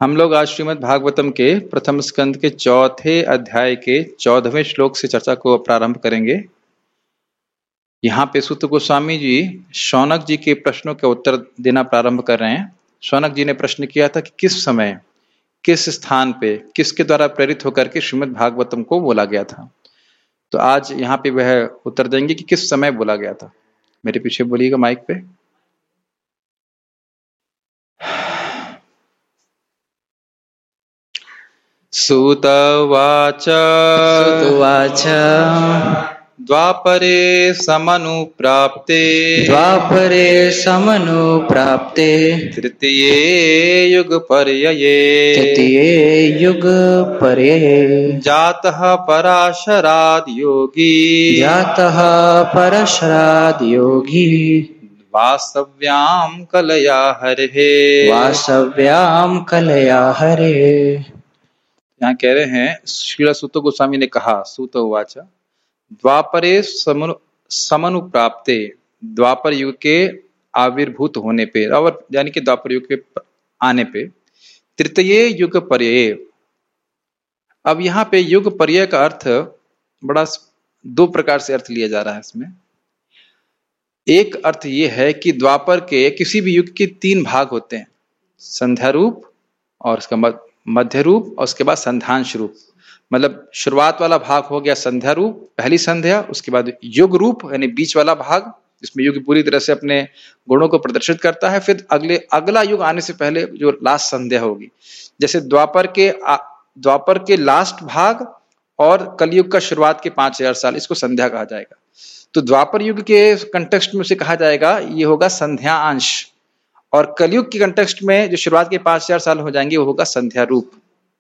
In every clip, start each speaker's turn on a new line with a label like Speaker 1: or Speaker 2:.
Speaker 1: हम लोग आज श्रीमद् भागवतम के प्रथम स्कंद के चौथे अध्याय के 14वें श्लोक से चर्चा को प्रारंभ करेंगे। यहाँ पे सूत गोस्वामी जी शौनक जी के प्रश्नों के उत्तर देना प्रारंभ कर रहे हैं। शौनक जी ने प्रश्न किया था कि किस समय, किस स्थान पे, किसके द्वारा प्रेरित होकर के श्रीमद् भागवतम को बोला गया था। तो आज यहाँ पे वह उत्तर देंगे कि किस समय बोला गया था। मेरे पीछे बोलिएगा माइक पे। सूत उवाच द्वापरे समनुप्राप्ते तृतीये युगपर्यये जातः पराशराद् योगी वासव्यां कलया हरेः। यहाँ कह रहे हैं श्रील सूत गोस्वामी ने कहा, सूत उवाच द्वापरे समनुप्राप्ते, द्वापर युग के आविर्भूत होने पे, और यानी कि द्वापर युग के आने पे, तृतीय युग पर्यय। अब यहाँ पे युग पर्यय का अर्थ बड़ा दो प्रकार से अर्थ लिया जा रहा है इसमें। एक अर्थ ये है कि द्वापर के किसी भी युग के तीन भाग होते हैं, संध्या रूप और उसका मध्य रूप और उसके बाद संध्यांश रूप। मतलब शुरुआत वाला भाग हो गया संध्या रूप, पहली संध्या, उसके बाद युग रूप यानी बीच वाला भाग जिसमें युग पूरी तरह से अपने गुणों को प्रदर्शित करता है, फिर अगला युग आने से पहले जो लास्ट संध्या होगी। जैसे द्वापर के लास्ट भाग और कलयुग का शुरुआत के 5000 साल, इसको संध्या कहा जाएगा। तो द्वापर युग के कंटेक्स्ट में उसे कहा जाएगा ये होगा संध्या अंश, और कलयुग के कंटेक्स्ट में जो शुरुआत के 5000 साल हो जाएंगे वो होगा संध्या रूप।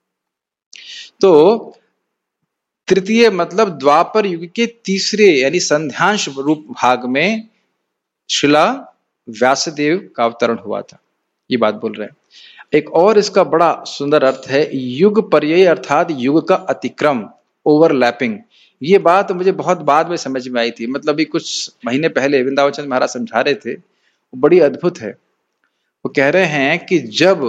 Speaker 1: तो तृतीय मतलब द्वापर युग के तीसरे यानी संध्यांश रूप भाग में शिला व्यासदेव का अवतरण हुआ था, ये बात बोल रहे हैं। एक और इसका बड़ा सुंदर अर्थ है युग पर्यय, अर्थात युग का अतिक्रम, ओवरलैपिंग। ये बात मुझे बहुत बाद में समझ में आई थी, मतलब ये कुछ महीने पहले वृंदावन चंद्र महाराज समझा रहे थे, वो बड़ी अद्भुत है। वो कह रहे हैं कि जब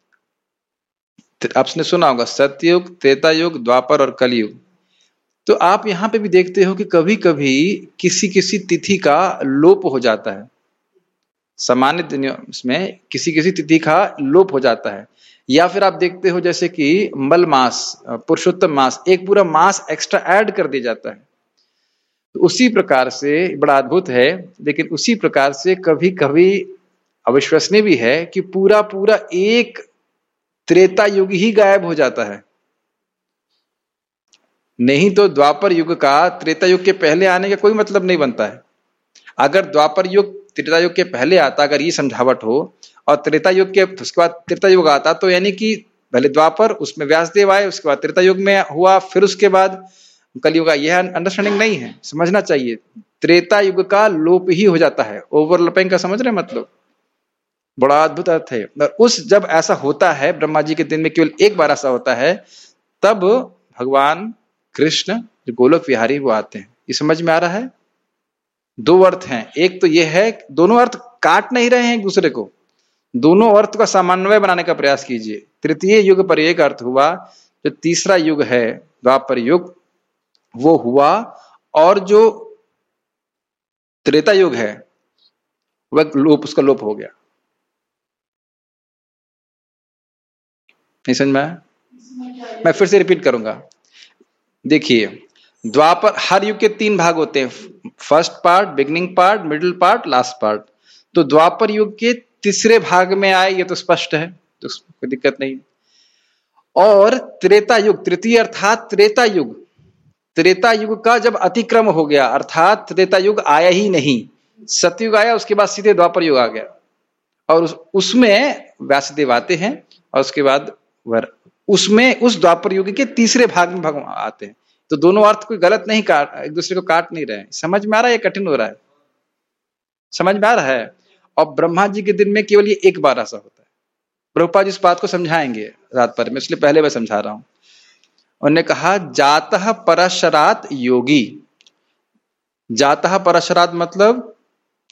Speaker 1: आपने सुना होगा सतयुग, त्रेता युग, द्वापर और कलयुग, तो आप यहां पे भी देखते हो कि कभी कभी किसी किसी तिथि का लोप हो जाता है। सामान्य दिनों में किसी किसी तिथि का लोप हो जाता है, या फिर आप देखते हो जैसे कि मल मास, पुरुषोत्तम मास, एक पूरा मास एक्स्ट्रा ऐड कर दिया जाता है। तो उसी प्रकार से बड़ा अद्भुत है, लेकिन उसी प्रकार से कभी कभी अविश्वसनीय भी है कि पूरा पूरा एक त्रेता युग ही गायब हो जाता है। नहीं तो द्वापर युग का त्रेता युग के पहले आने का कोई मतलब नहीं बनता है। अगर द्वापर युग त्रेता युग के पहले आता, अगर ये समझावट हो, और त्रेता युग के उसके बाद त्रेता युग आता, तो यानी कि पहले द्वापर, उसमें व्यासदेव आए, उसके बाद त्रेता युग में हुआ, फिर उसके बाद कलयुग। यह अंडरस्टैंडिंग नहीं है, समझना चाहिए। त्रेता युग का लोप ही हो जाता है, ओवरलैपिंग का समझ रहे मतलब, बड़ा अद्भुत अर्थ है। उस जब ऐसा होता है, ब्रह्मा जी के दिन में केवल एक बार ऐसा होता है, तब भगवान कृष्ण जो गोलोक विहारी वो आते हैं। ये समझ में आ रहा है? दो अर्थ हैं, एक तो ये है, दोनों अर्थ काट नहीं रहे हैं एक दूसरे को, दोनों अर्थ का समन्वय बनाने का प्रयास कीजिए। तृतीय युग पर एक अर्थ हुआ, जो तीसरा युग है द्वापर युग वो हुआ, और जो त्रेता युग है वह लोप, उसका लोप हो गया। नहीं समझ में आया? मैं फिर से रिपीट करूंगा। देखिए, द्वापर, हर युग के तीन भाग होते हैं, first part, beginning part, middle part, last part. तो द्वापर युग के तीसरे भाग में आए, ये तो स्पष्ट है, तो कोई दिक्कत नहीं। और त्रेता युग, तृतीय अर्थात त्रेता युग, त्रेता युग का जब अतिक्रम हो गया, अर्थात त्रेता युग आया ही नहीं, सतयुग आया, उसके बाद सीधे द्वापर युग आ गया, और उसमें व्यासदेव आते हैं, और उसके बाद उसमें उस द्वापर युग के तीसरे भाग में भगवान आते हैं। तो दोनों अर्थ कोई गलत नहीं, एक दूसरे को काट नहीं रहे हैं। समझ में आ रहा है? ये कठिन हो रहा है? समझ में आ रहा है? और ब्रह्मा जी के दिन में केवल ये एक बार ऐसा होता है। प्रभुपाद जी इस बात को समझाएंगे रात पर में, इसलिए पहले मैं समझा रहा हूं। उन्होंने कहा जातः परशरात योगी। जातः परशरात मतलब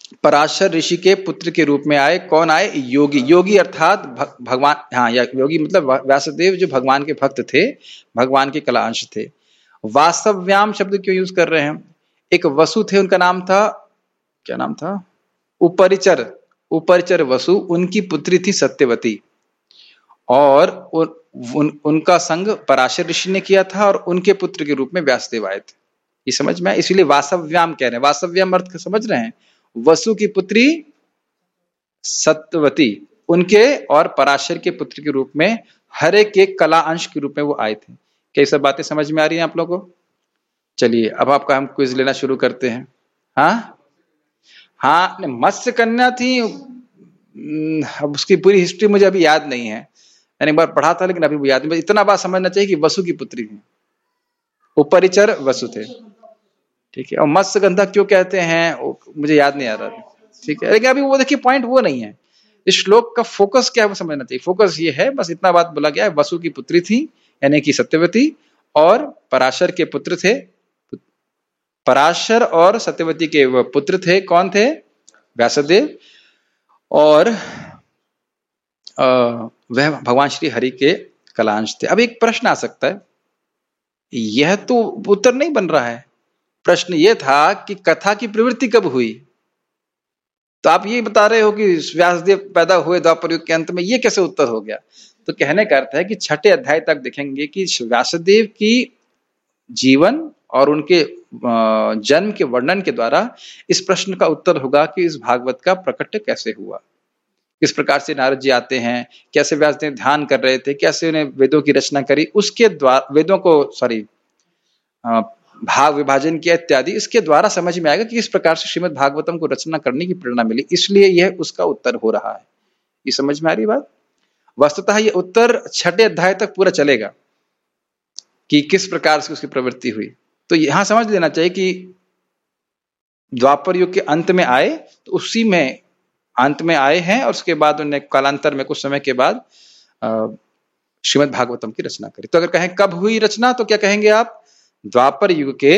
Speaker 1: पराशर ऋषि के पुत्र के रूप में आए। कौन आए? योगी। योगी अर्थात भगवान, हाँ, या योगी मतलब व्यासदेव जो भगवान के भक्त थे, भगवान के कला अंश थे। वासव्याम शब्द क्यों यूज कर रहे हैं? एक वसु थे, उनका नाम था, क्या नाम था? उपरिचर। उपरिचर वसु, उनकी पुत्री थी सत्यवती, और उनका संग पराशर ऋषि ने किया था, और उनके पुत्र के रूप में व्यासदेव आए थे। ये समझ में आए? इसीलिए वासव्याम कह रहे हैं। वासव्याम अर्थ समझ रहे हैं? वसु की पुत्री सत्यवती, उनके और पराशर के पुत्र के रूप में, हर एक के कला अंश के रूप में वो आए थे। क्या ये सब बातें समझ में आ रही हैं आप लोगों को? चलिए अब आपका हम क्विज लेना शुरू करते हैं। हाँ हाँ, मत्स्य कन्या थी, अब उसकी पूरी हिस्ट्री मुझे अभी याद नहीं है, मैंने एक बार पढ़ा था लेकिन अभी वो याद नहीं। इतना बात समझना चाहिए कि वसु की पुत्री थी, उपरिचर वसु थे, ठीक है। और मत्स्य गंधा क्यों कहते हैं मुझे याद नहीं आ रहा, ठीक है। लेकिन अभी वो देखिए पॉइंट वो नहीं है, इस श्लोक का फोकस क्या है वो समझना चाहिए। फोकस ये है, बस इतना बात बोला गया है, वसु की पुत्री थी यानी कि सत्यवती, और पराशर के पुत्र थे। पराशर और सत्यवती के पुत्र थे, कौन थे? व्यासदेव, और वह भगवान श्री हरि के कलांश थे। अब एक प्रश्न आ सकता है, यह तो उत्तर नहीं बन रहा है। प्रश्न यह था कि कथा की प्रवृत्ति कब हुई? तो आप ये बता रहे हो कि व्यासदेव पैदा हुए द्वापर युग के अंत में, ये कैसे उत्तर हो गया? तो कहने का अर्थ है कि 6ठे अध्याय तक देखेंगे कि व्यासदेव की जीवन और उनके जन्म के वर्णन के द्वारा इस प्रश्न का उत्तर होगा कि इस भागवत का प्रकट कैसे हुआ, किस प्रकार से नारद जी आते हैं, कैसे व्यासदेव ध्यान कर रहे थे, कैसे उन्हें वेदों की रचना करी, उसके द्वारा वेदों को भाग विभाजन किया इत्यादि, इसके द्वारा समझ में आएगा कि इस प्रकार से श्रीमद् भागवतम को रचना करने की प्रेरणा मिली, इसलिए यह उसका उत्तर हो रहा है। ये समझ में आ रही बात? वस्तुतः ये उत्तर 6ठे अध्याय तक पूरा चलेगा कि किस प्रकार से उसकी प्रवृत्ति हुई। तो यहां समझ लेना चाहिए कि द्वापर युग के अंत में आए, तो उसी में अंत में आए हैं, और उसके बाद उन्हें कालांतर में कुछ समय के बाद श्रीमद् भागवतम की रचना करी। तो अगर कहें कब हुई रचना, तो क्या कहेंगे आप? द्वापर युग के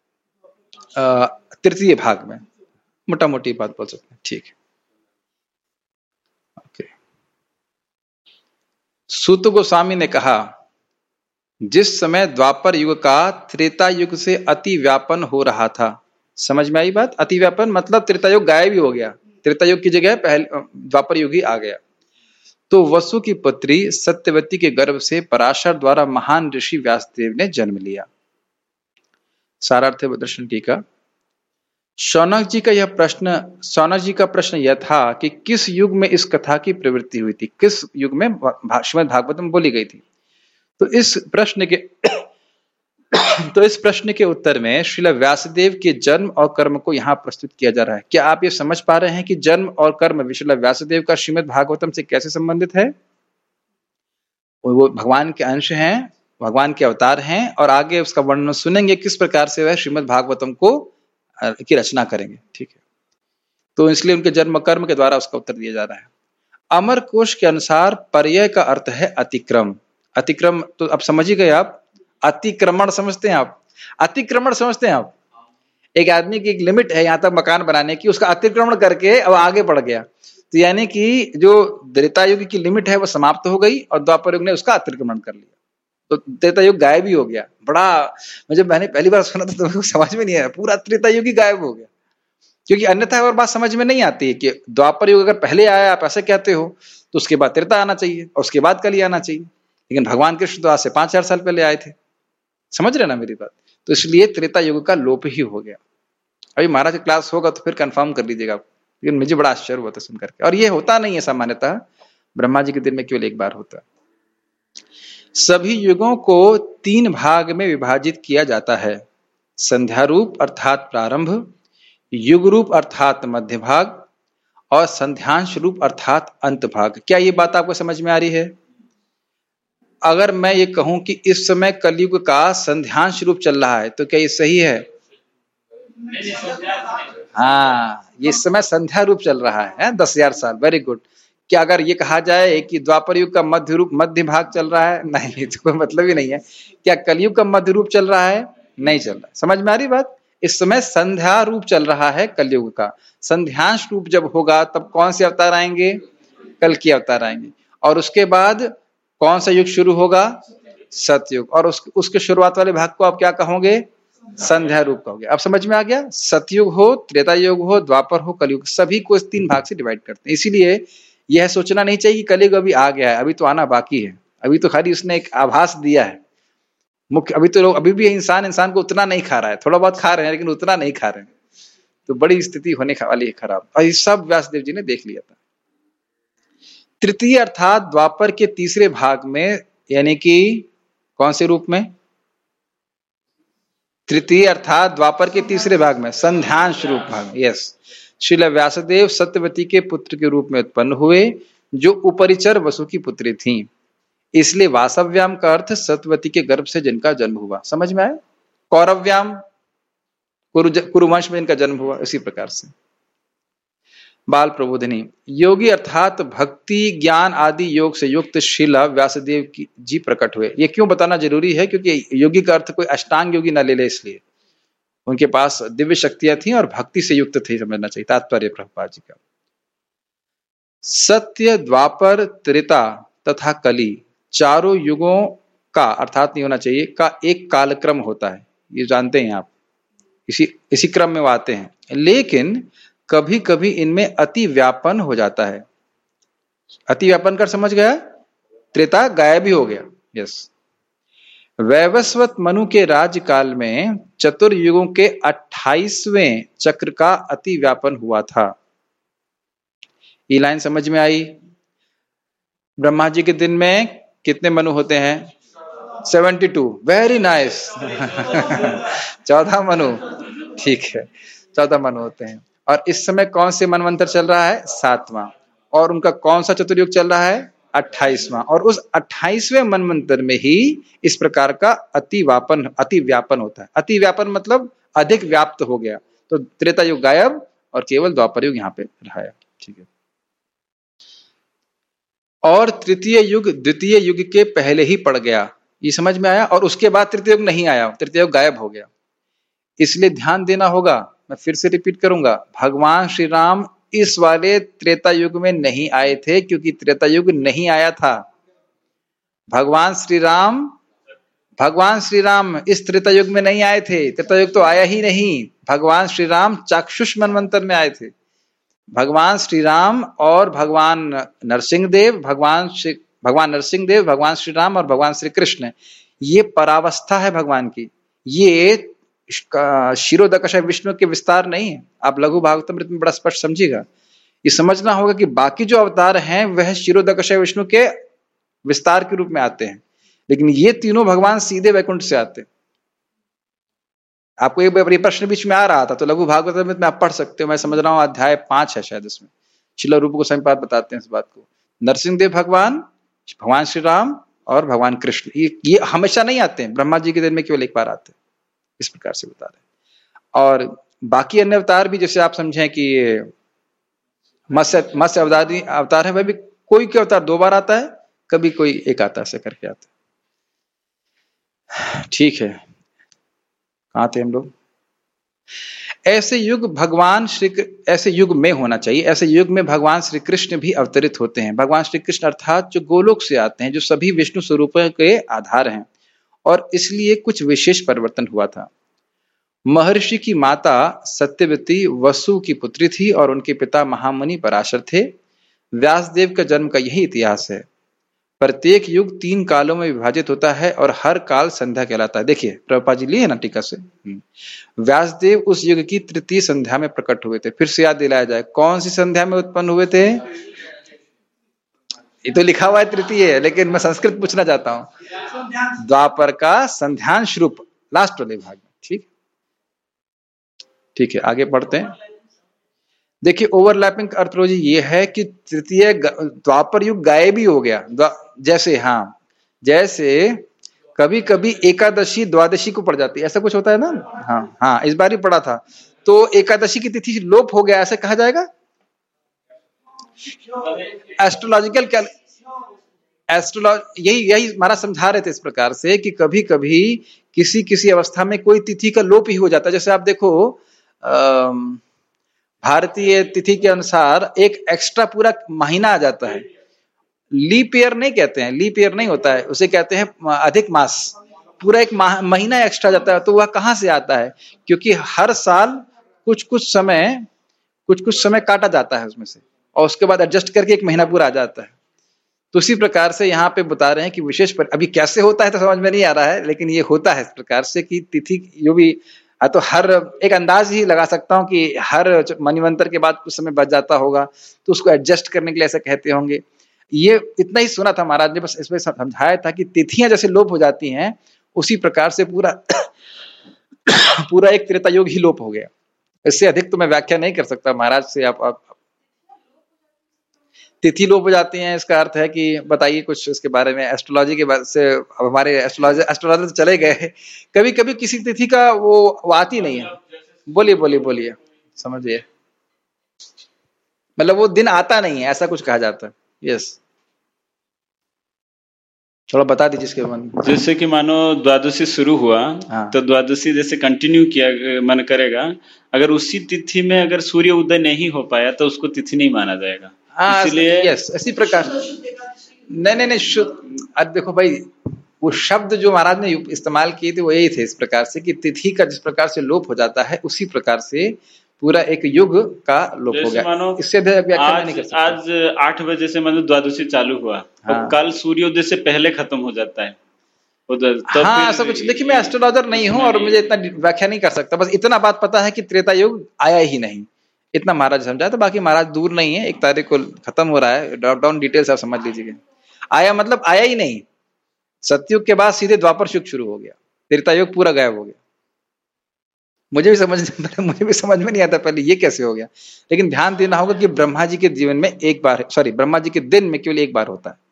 Speaker 1: तृतीय भाग में, मोटा मोटी बात बोल सकते हैं, ठीक है। ओके। सूत गोस्वामी ने कहा, जिस समय द्वापर युग का त्रेता युग से अति व्यापन हो रहा था। समझ में आई बात? अति व्यापन मतलब त्रेता युग गायब ही हो गया, त्रेता युग की जगह पहले द्वापर युग ही आ गया। तो वसु की पुत्री सत्यवती के गर्भ से पराशर द्वारा महान ऋषि व्यासदेव ने जन्म लिया। सारार्थ दर्शन टीका। शौनक जी का प्रश्न यह था कि किस युग में इस कथा की प्रवृत्ति हुई थी, किस युग में श्रीमद् भागवतम बोली गई थी। तो इस प्रश्न के उत्तर में श्रील व्यासदेव के जन्म और कर्म को यहाँ प्रस्तुत किया जा रहा है। क्या आप ये समझ पा रहे हैं कि जन्म और कर्म श्रील व्यासदेव का श्रीमद् भागवतम से कैसे संबंधित है? वो भगवान के अंश हैं, भगवान के अवतार हैं, और आगे उसका वर्णन सुनेंगे किस प्रकार से वह श्रीमद् भागवतम की रचना करेंगे, ठीक है। तो इसलिए उनके जन्म कर्म के द्वारा उसका उत्तर दिया जा रहा है। अमर कोश के अनुसार पर्यय का अर्थ है अतिक्रम। अतिक्रम तो अब समझ ही गए आप, अतिक्रमण समझते हैं आप? अतिक्रमण समझते हैं आप? एक आदमी की एक लिमिट है यहाँ तक मकान बनाने की, उसका अतिक्रमण करके अब आगे बढ़ गया, तो यानी कि जो त्रेता युग की लिमिट है वो समाप्त हो गई और द्वापर युग ने उसका अतिक्रमण कर लिया, तो त्रेता युग गायब ही हो गया। बड़ा, जब मैंने पहली बार सुना था तो समझ में नहीं आया, पूरा त्रेता युग ही गायब हो गया, क्योंकि अन्यथा और बात समझ में नहीं आती है कि द्वापर युग अगर पहले आया, आप ऐसे कहते हो, तो उसके बाद त्रेता आना चाहिए और उसके बाद कली आना चाहिए, लेकिन भगवान कृष्ण तो आज से 5000 साल पहले आए थे। समझ रहे ना मेरी बात? तो इसलिए त्रेता युग का लोप ही हो गया। अभी महाराज क्लास होगा तो फिर कंफर्म कर लीजिएगा, लेकिन मुझे बड़ा आश्चर्य हुआ था सुन करके, और ये होता नहीं है सामान्यतः, ब्रह्मा जी के दिन में केवल एक बार होता है। सभी युगों को 3 भाग में विभाजित किया जाता है, संध्या रूप अर्थात प्रारंभ, युग रूप अर्थात मध्य भाग, और संध्यांश रूप अर्थात अंत भाग। क्या ये बात आपको समझ में आ रही है? अगर मैं ये कहूं कि इस समय कलयुग का संध्यांश रूप चल रहा है, तो क्या ये सही है? हाँ, ये इस समय संध्या रूप चल रहा है 10,000 साल, वेरी गुड। क्या अगर ये कहा जाए कि द्वापर युग का मध्य रूप मध्य भाग चल रहा है? नहीं, तो कोई मतलब ही नहीं है। क्या कलयुग का मध्य रूप चल रहा है? नहीं चल रहा है। समझ में आ रही बात? इस समय संध्या रूप चल रहा है कलयुग का। संध्यांश रूप जब होगा तब कौन से अवतार आएंगे? कल की अवतार आएंगे। और उसके बाद कौन सा युग शुरू होगा? सतयुग। और उसके शुरुआत वाले भाग को आप क्या कहोगे? संध्या रूप कहोगे। अब समझ में आ गया? सतयुग हो, त्रेता युग हो, द्वापर हो, कलयुग, सभी को इस 3 भाग से डिवाइड करते हैं। इसीलिए यह सोचना नहीं चाहिए कि कलयुग अभी आ गया है, अभी तो आना बाकी है। अभी तो खाली उसने एक आभास दिया है मुख्य। अभी तो लोग, अभी भी इंसान को उतना नहीं खा रहा है, थोड़ा बहुत खा रहे हैं लेकिन उतना नहीं खा रहे हैं। तो बड़ी स्थिति होने वाली है खराब। और ये सब व्यासदेव जी ने देख लिया था। तृतीय अर्थात द्वापर के तीसरे भाग में, यानी कि कौन से रूप में? तृतीय अर्थात द्वापर के तीसरे भाग में, संध्यांश रूप भाग। यस, श्रील व्यासदेव सत्यवती के पुत्र के रूप में उत्पन्न हुए, जो उपरिचर वसु की पुत्री थीं। इसलिए वासव्याम का अर्थ सत्यवती के गर्भ से जिनका जन्म हुआ। समझ में आया? कौरव्याम कुरुवंश में इनका जन्म हुआ। इसी प्रकार से बाल प्रबोधिनी, योगी अर्थात भक्ति ज्ञान आदि योग से युक्त श्रील व्यासदेव जी प्रकट हुए। ये क्यों बताना जरूरी है? क्योंकि योगी का अर्थ कोई अष्टांग योगी ना ले ले, इसलिए उनके पास दिव्य शक्तियां थी और भक्ति से युक्त थे, समझना चाहिए तात्पर्य प्रभुपाद जी का। सत्य, द्वापर, त्रेता तथा कली, चारों युगों का अर्थात नहीं होना चाहिए, का एक कालक्रम होता है। ये जानते हैं आप, इसी क्रम में वो आते हैं। लेकिन कभी कभी इनमें अति व्यापन हो जाता है। अति व्यापन कर समझ गया? त्रेता गायब ही हो गया। यस, वैवस्वत मनु के राज्यकाल में चतुर्युगों के 28वें चक्र का अति व्यापन हुआ था। ये लाइन समझ में आई? ब्रह्मा जी के दिन में कितने मनु होते हैं? 72। Very nice. 14 मनु, ठीक है, 14 मनु होते हैं। और इस समय कौन से मनवंतर चल रहा है? 7वां। और उनका कौन सा चतुर्युग चल रहा है? 28वां। और उस 28वें मनवंतर में ही इस प्रकार का अति व्यापन होता है। अति व्यापन मतलब अधिक व्याप्त हो गया। तो त्रेता युग गायब और केवल द्वापर युग यहाँ पे रहा है। ठीक है। और तृतीय युग द्वितीय युग के पहले ही पड़ गया, ये समझ में आया? और उसके बाद तृतीय युग नहीं आया, तृतीय युग गायब हो गया। इसलिए ध्यान देना होगा, मैं फिर से रिपीट करूंगा, भगवान श्री राम इस वाले त्रेता युग में नहीं आए थे, क्योंकि त्रेता युग नहीं आया था। भगवान श्री राम इस त्रेता युग में नहीं आए थे। त्रेता युग तो आया ही नहीं। भगवान श्री राम चाक्षुष मनवंतर में आए थे। भगवान श्री राम और भगवान नरसिंह देव, भगवान नरसिंह देव, भगवान श्री राम और भगवान श्री कृष्ण, ये परावस्था है भगवान की। ये क्षीरोदकशय विष्णु के विस्तार नहीं है। आप लघु भागवतमृत में बड़ा स्पष्ट समझिएगा। ये समझना होगा कि बाकी जो अवतार हैं वह क्षीरोदकशय विष्णु के विस्तार के रूप में आते हैं, लेकिन ये तीनों भगवान सीधे वैकुंठ से आते हैं। आपको ये प्रश्न बीच में आ रहा था तो लघु भागवत में आप पढ़ सकते हो। मैं समझ रहा हूँ अध्याय 5 है शायद, इसमें श्रील रूप गोस्वामी पाद बताते हैं इस बात को। नरसिंह देव भगवान श्री राम और भगवान कृष्ण, ये हमेशा नहीं आते हैं। ब्रह्मा जी के दिन में केवल एक बार आते हैं। इस प्रकार से बता रहे। और बाकी अन्य अवतार भी, जैसे आप समझें कि मत्स्य अवतार है, वह भी कोई अवतार 2 बार आता है, कभी कोई एक आता है, ऐसे करके आता है। ठीक है, कहाँ थे हम लोग? ऐसे युग में होना चाहिए। ऐसे युग में भगवान श्री कृष्ण भी अवतरित होते हैं। भगवान श्री कृष्ण अर्थात जो गोलोक से आते हैं, जो सभी विष्णु स्वरूपों के आधार हैं, और इसलिए कुछ विशेष परिवर्तन हुआ था। महर्षि की माता सत्यवती वसु की पुत्री थी और उनके पिता महामुनि पराशर थे। व्यासदेव का जन्म का यही इतिहास है। प्रत्येक युग 3 कालों में विभाजित होता है और हर काल संध्या कहलाता है। देखिए प्रभुपाद जी लिए ना टीका से, व्यासदेव उस युग की तृतीय संध्या में प्रकट हुए थे। फिर से याद दिलाया जाए, कौन सी संध्या में उत्पन्न हुए थे? ये तो लिखा हुआ है तृतीय है, लेकिन मैं संस्कृत पूछना चाहता हूं। द्वापर का संध्यांश रूप, लास्ट वाले भाग में। ठीक है, आगे बढ़ते हैं। देखिए ओवरलैपिंग का अर्थ रोजी ये है कि तृतीय द्वापर युग गायब ही हो गया। जैसे कभी कभी एकादशी द्वादशी को पड़ जाती है, ऐसा कुछ होता है ना। हाँ, इस बार ही पड़ा था। तो एकादशी की तिथि लोप हो गया, ऐसे कहा जाएगा। एस्ट्रोलॉजिकल एस्ट्रोलॉजी यही महाराज समझा रहे थे इस प्रकार से कि कभी कभी किसी अवस्था में कोई तिथि का लोप ही हो जाता है। जैसे आप देखो भारतीय तिथि के अनुसार एक एक्स्ट्रा पूरा महीना आ जाता है। लीप ईयर नहीं कहते हैं, लीप ईयर नहीं होता है, उसे कहते हैं अधिक मास। पूरा एक महीना एक्स्ट्रा जाता है। तो वह कहां से आता है? क्योंकि हर साल कुछ कुछ समय काटा जाता है उसमें से, और उसके बाद एडजस्ट करके एक महीना पूरा आ जाता है। तो उसी प्रकार से यहाँ पे बता रहे हैं कि विशेष पर अभी कैसे होता है तो समझ में नहीं आ रहा है, लेकिन ये होता है इस प्रकार से कि तिथि जो भी तो हर एक अंदाज ही लगा सकता हूं कि हर मन्वंतर के बाद कुछ समय बच जाता होगा, तो उसको एडजस्ट करने के लिए ऐसा कहते होंगे। ये इतना ही सुना था महाराज ने, बस इसमें समझाया था कि तिथियां जैसे लोप हो जाती हैं उसी प्रकार से पूरा एक त्रेता युग ही लोप हो गया। इससे अधिक तो मैं व्याख्या नहीं कर सकता महाराज से। आप तिथि लोप हो जाती हैं, इसका अर्थ है कि बताइए कुछ इसके बारे में। एस्ट्रोलॉजी के बाद से अब हमारे एस्ट्रोलॉजर तो चले गए, कभी कभी किसी तिथि का वो आती नहीं है। बोलिए समझिए, मतलब वो दिन आता नहीं है, ऐसा कुछ कहा जाता है। यस, थोड़ा बता दीजिए इसके मन।
Speaker 2: जैसे कि मानो द्वादशी शुरू हुआ, हाँ। तो द्वादशी जैसे कंटिन्यू किया मन करेगा, अगर उसी तिथि में अगर सूर्य उदय नहीं हो पाया तो उसको तिथि नहीं माना जाएगा। इसलिए
Speaker 1: यस, इसी प्रकार नहीं अब देखो भाई, वो शब्द जो महाराज ने इस्तेमाल किए थे वो यही थे इस प्रकार से कि तिथि का जिस प्रकार से लोप हो जाता है उसी प्रकार से पूरा एक युग का लोप हो गया। इससे व्याख्या नहीं कर सकते।
Speaker 2: आज 8 बजे से मतलब द्वादशी चालू हुआ, हाँ। तो कल सूर्योदय से पहले खत्म हो जाता है उधर।
Speaker 1: हाँ, ऐसा कुछ। देखिए, मैं एस्ट्रोलॉजर नहीं हूँ और मुझे इतना व्याख्या नहीं कर सकता। बस इतना बात पता है कि त्रेता युग आया ही नहीं, इतना महाराज समझा। तो बाकी महाराज दूर नहीं है, 1 तारीख को खत्म हो रहा है। ड्रॉप डाउन डिटेल्स आप समझ लीजिए। आया मतलब आया ही नहीं। सतयुग के बाद सीधे द्वापर युग शुरू हो गया, त्रेता युग पूरा गायब हो गया। मुझे भी समझ में नहीं आता पहले ये कैसे हो गया। लेकिन ध्यान देना होगा कि ब्रह्मा जी के जीवन में एक बार, ब्रह्मा जी के दिन में केवल एक बार होता है।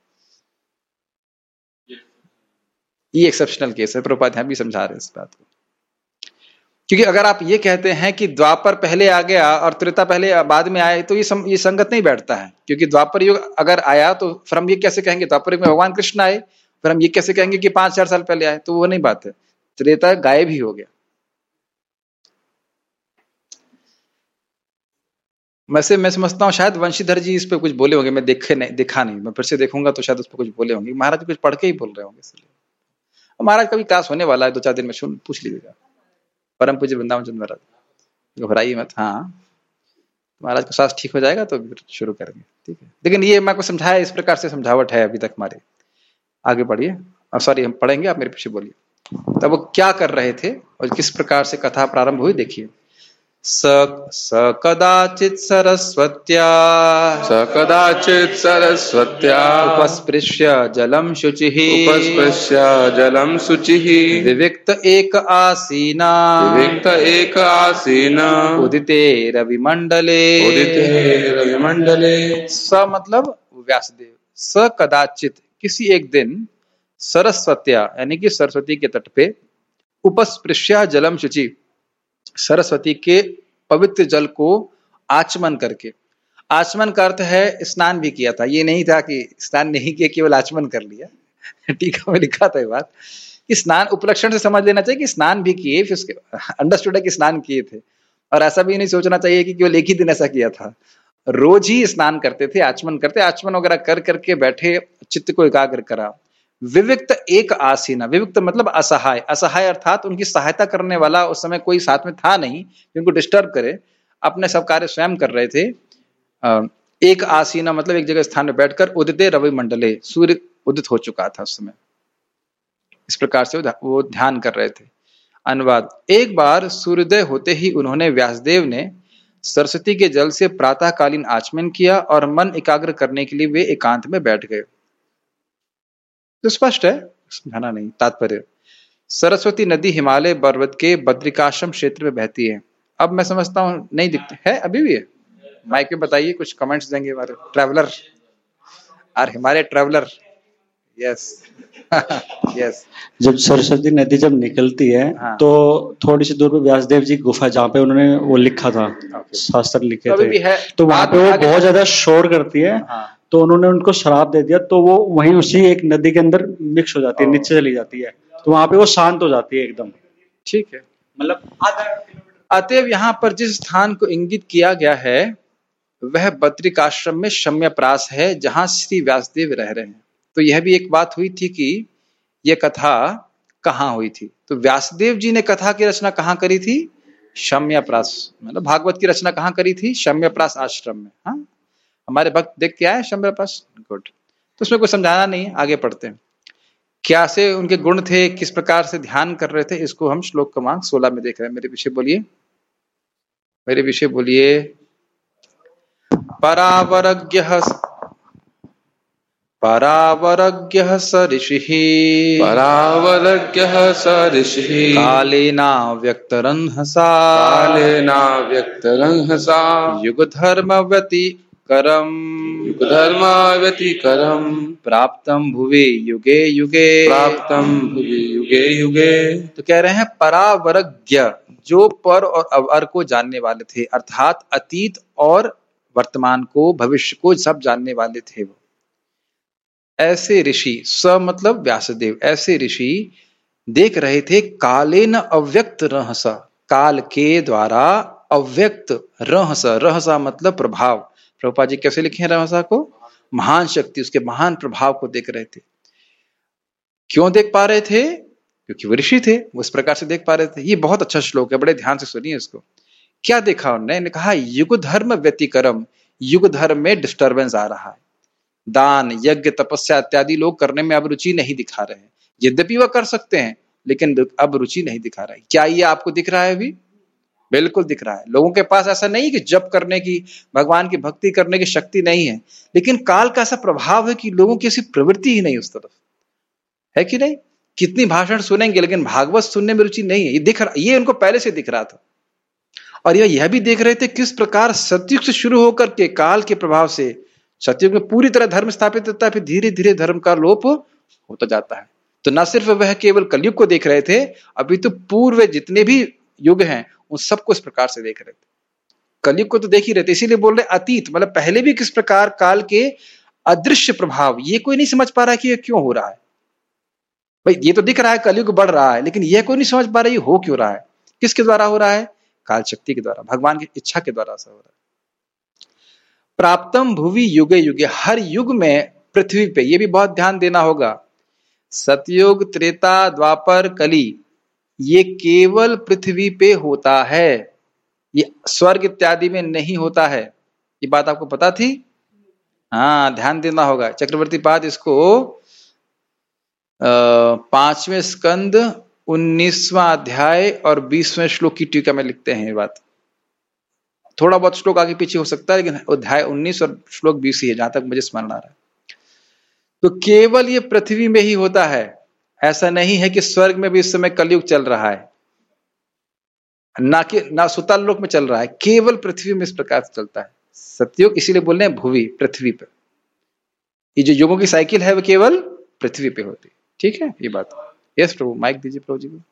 Speaker 1: ये एक्सेप्शनल केस है। प्रभुपाद यहाँ भी समझा रहे हैं इस बात को। क्योंकि अगर आप ये कहते हैं कि द्वापर पहले आ गया और त्रेता पहले बाद में आए तो ये संगत नहीं बैठता है। क्योंकि द्वापर युग अगर आया तो फिर हम ये कैसे कहेंगे द्वापर युग में भगवान कृष्ण आए, फिर हम ये कैसे कहेंगे कि 5-4 साल पहले आए? तो वो नहीं बात है। त्रेता गायब ही हो गया। वैसे मैं समझता हूँ शायद वंशीधर जी इस पे कुछ बोले होंगे, मैं देखा नहीं। मैं फिर से देखूंगा तो शायद उस पर कुछ बोले होंगे। महाराज कुछ पढ़ के ही बोल रहे होंगे, इसलिए। महाराज कभी क्लास होने वाला है 2-4 दिन में, पूछ लीजिएगा। परम पूज्य वृंदावन चंद्र महाराज, घबराइए मत। हाँ, महाराज का स्वास्थ्य ठीक हो जाएगा तो फिर शुरू करेंगे, ठीक है। लेकिन ये मैं को समझाया, इस प्रकार से समझावट है अभी तक हमारे। आगे बढ़िए। सॉरी, हम पढ़ेंगे, आप मेरे पीछे बोलिए। तब वो क्या कर रहे थे और किस प्रकार से कथा प्रारंभ हुई, देखिए। स कदाचित् सरस्वत्या उपस्पृश्य जलम शुचिः विविक्त एक आसीना उदिते रविमंडले। स मतलब व्यासदेव। स कदाचित किसी एक दिन, सरस्वत्या यानी कि सरस्वती के तट पे, उपस्पृश्य जलम शुचि सरस्वती के पवित्र जल को आचमन करके। आचमन का अर्थ है स्नान भी किया था। ये नहीं था कि स्नान नहीं किया, केवल आचमन कर लिया। टीका में लिखा था ये बात कि स्नान उपलक्षण से समझ लेना चाहिए कि स्नान भी किए, फिर उसके अंडरस्टूड है कि स्नान किए थे। और ऐसा भी नहीं सोचना चाहिए कि केवल एक ही दिन ऐसा किया था। रोज ही स्नान करते थे, आचमन करते, आचमन वगैरह कर करके बैठे, चित्त को एकाग्र करा। विविक्त एक आसीना, विविक्त मतलब असहाय। असहाय अर्थात उनकी सहायता करने वाला उस समय कोई साथ में था नहीं उनको डिस्टर्ब करे, अपने सब कार्य स्वयं कर रहे थे। एक आसीना मतलब एक जगह स्थान में बैठकर, उदिते रवि मंडले, सूर्य उदित हो चुका था उस समय। इस प्रकार से वो ध्यान कर रहे थे। अनुवाद। एक बार सूर्योदय होते ही उन्होंने, व्यासदेव ने, सरस्वती के जल से प्रातःकालीन आचमन किया और मन एकाग्र करने के लिए वे एकांत में बैठ गए। तो स्पष्ट है, समझाना नहीं। तात्पर्य। सरस्वती नदी हिमालय पर्वत के बद्रिकाश्रम क्षेत्र में बहती है। अब मैं समझता हूँ नहीं दिखती है, अभी भी है। माइक में बताइए, कुछ कमेंट्स देंगे हमारे ट्रैवलर और हमारे ट्रैवलर। Yes yes.
Speaker 3: जब सरस्वती नदी जब निकलती है, हाँ। तो थोड़ी सी दूर पे व्यासदेव जी गुफा, जहाँ पे उन्होंने वो लिखा था, शास्त्र लिखे थे, तो वहां पे वो बहुत ज्यादा शोर करती है। हाँ। तो उन्होंने उनको श्राप दे दिया, तो वो वहीं उसी एक नदी के अंदर मिक्स हो जाती है, नीचे चली जाती है, तो वहां पे वो शांत हो जाती है एकदम।
Speaker 1: ठीक है,
Speaker 3: मतलब
Speaker 1: अतएव यहाँ पर जिस स्थान को इंगित किया गया है वह बद्रिकाश्रम में शम्यप्रास है, जहां श्री व्यासदेव रह रहे हैं। तो यह भी एक बात हुई थी कि यह कथा कहाँ हुई थी। तो व्यासदेव जी ने कथा की रचना कहाँ करी थी? शम्यप्रास, मतलब भागवत की रचना कहाँ करी थी? शम्यप्रास आश्रम में। हाँ, हमारे भक्त देख के आए शम्यप्रास, गुड। तो उसमें कुछ समझाना नहीं है, आगे पढ़ते हैं। क्या से उनके गुण थे, किस प्रकार से ध्यान कर रहे थे, इसको हम श्लोक क्रमांक 16 में देख रहे हैं। मेरे पीछे बोलिए, मेरे पीछे बोलिए। परावरज्ञः परावरज्ञः स ऋषिः,
Speaker 4: परावरज्ञः स ऋषिः,
Speaker 1: कालेनाव्यक्तरंहसा,
Speaker 4: कालेनाव्यक्तरंहसा,
Speaker 1: युगधर्मव्यतिकरम्,
Speaker 4: युगधर्मव्यतिकरम्,
Speaker 1: प्राप्तं भुवि युगे युगे,
Speaker 4: प्राप्तं भुवि युगे युगे।
Speaker 1: तो कह रहे हैं परावरज्ञ, जो पर और अवर को जानने वाले थे, अर्थात अतीत और वर्तमान को, भविष्य को सब जानने वाले थे वो। ऐसे ऋषि, स मतलब व्यासदेव, ऐसे ऋषि देख रहे थे कालेन अव्यक्त रहसा, काल के द्वारा अव्यक्त रहसा, रहसा मतलब प्रभाव। प्रभुपाद जी कैसे लिखे हैं रहसा को? महान शक्ति, उसके महान प्रभाव को देख रहे थे। क्यों देख पा रहे थे? क्योंकि वो ऋषि थे, वो इस प्रकार से देख पा रहे थे। ये बहुत अच्छा श्लोक है, बड़े ध्यान से सुनिए इसको। क्या देखा उन्होंने? कहा युग धर्म व्यतिकरम, युग धर्म में डिस्टर्बेंस आ रहा है। दान, यज्ञ, तपस्या इत्यादि लोग करने में अब रुचि नहीं दिखा रहे हैं। यद्यपि वह कर सकते हैं, लेकिन अब रुचि नहीं दिखा रहा है। क्या ये आपको दिख रहा है अभी? बिल्कुल दिख रहा है। लोगों के पास ऐसा नहीं कि जप करने की, भगवान की भक्ति करने की शक्ति नहीं है, लेकिन काल का ऐसा प्रभाव है कि लोगों की ऐसी प्रवृत्ति ही नहीं उस तरफ है कि नहीं। कितनी भाषण सुनेंगे, लेकिन भागवत सुनने में रुचि नहीं है। ये दिख रहा, ये उनको पहले से दिख रहा था। और यह भी देख रहे थे किस प्रकार सतयुग से शुरू होकर के काल के प्रभाव से सतयुग में पूरी तरह धर्म स्थापित होता है, फिर धीरे धीरे धर्म का लोप होता जाता है। तो न सिर्फ वह केवल कलयुग को देख रहे थे, अभी तो पूर्व जितने भी युग हैं उन सबको इस प्रकार से देख रहे थे। कलयुग को तो देख ही रहे थे, इसीलिए बोल रहे अतीत, मतलब पहले भी किस प्रकार काल के अदृश्य प्रभाव, ये कोई नहीं समझ पा रहा है कि ये क्यों हो रहा है। भाई ये तो दिख रहा है कलयुग बढ़ रहा है, लेकिन यह कोई नहीं समझ पा रहा है ये हो क्यों रहा है, किसके द्वारा हो रहा है? काल शक्ति के द्वारा, भगवान की इच्छा के द्वारा ऐसा हो रहा है। प्राप्तम भुवि युगे युगे, हर युग में पृथ्वी पे, ये भी बहुत ध्यान देना होगा। सतयुग, त्रेता, द्वापर, कली, ये केवल पृथ्वी पे होता है, ये स्वर्ग इत्यादि में नहीं होता है। ये बात आपको पता थी? हाँ, ध्यान देना होगा। चक्रवर्ती पाद इसको 5वें स्कंद 19वां अध्याय और 20वें श्लोक की टीका में लिखते हैं ये बात। थोड़ा बहुत श्लोक आगे पीछे हो सकता है, लेकिन अध्याय 19 और श्लोक 20 ही है जहां तक मुझे स्मरण आ रहा है। तो केवल ये पृथ्वी में ही होता है, ऐसा नहीं है कि स्वर्ग में भी इस समय कलयुग चल रहा है, ना सुतल लोक में चल रहा है, केवल पृथ्वी में इस प्रकार से चलता है सतयुग। इसीलिए बोल रहे हैं भुवि, पृथ्वी पर। ये जो युगों की साइकिल है वो केवल पृथ्वी पे होती है। ठीक है ये बात? यस प्रभु, माइक दीजिए प्रभु जी को।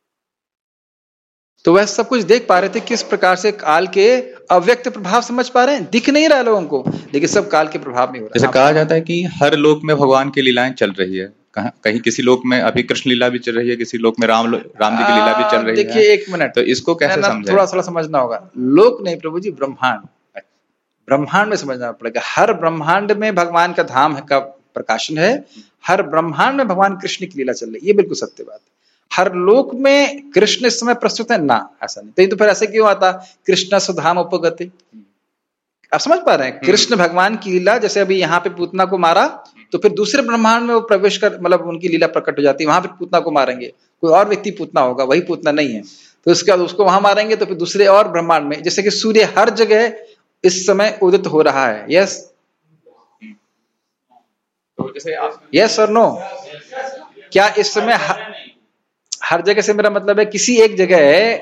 Speaker 1: तो वह सब कुछ देख पा रहे थे किस प्रकार से काल के अव्यक्त प्रभाव समझ पा रहे हैं। दिख नहीं रहा लोगों को, लेकिन सब काल के प्रभाव में हो रहा है।
Speaker 5: जैसे कहा जाता है कि हर लोक में भगवान की लीलाएं चल रही है, कहीं किसी लोक में अभी कृष्ण लीला भी चल रही है, किसी लोक में राम जी की लीला भी चल रही है।
Speaker 1: देखिए एक मिनट,
Speaker 5: तो इसको कैसे समझें?
Speaker 1: थोड़ा समझना होगा। लोक नहीं प्रभु जी, ब्रह्मांड, ब्रह्मांड में समझना पड़ेगा। हर ब्रह्मांड में भगवान का धाम का प्रकाशन है, हर ब्रह्मांड में भगवान कृष्ण की लीला चल रही है, ये बिल्कुल सत्य बात है। हर लोक में कृष्ण इस समय प्रस्तुत है ना, ऐसा नहीं। तो फिर ऐसे क्यों आता कृष्ण सुधाम उपगति? आप समझ पा रहे हैं? कृष्ण भगवान की लीला, जैसे अभी यहाँ पे पूतना को मारा, तो फिर दूसरे ब्रह्मांड में वो प्रवेश कर, मतलब उनकी लीला प्रकट हो जाती है। वहां पे पूतना को मारेंगे, कोई और व्यक्ति पूतना होगा, वही पूतना नहीं है, तो उसके बाद उसको वहां मारेंगे, तो फिर दूसरे और ब्रह्मांड में, जैसे कि सूर्य हर जगह इस समय उदित हो रहा है। यस यस और नो? क्या इस समय हर जगह से मेरा मतलब है किसी एक जगह,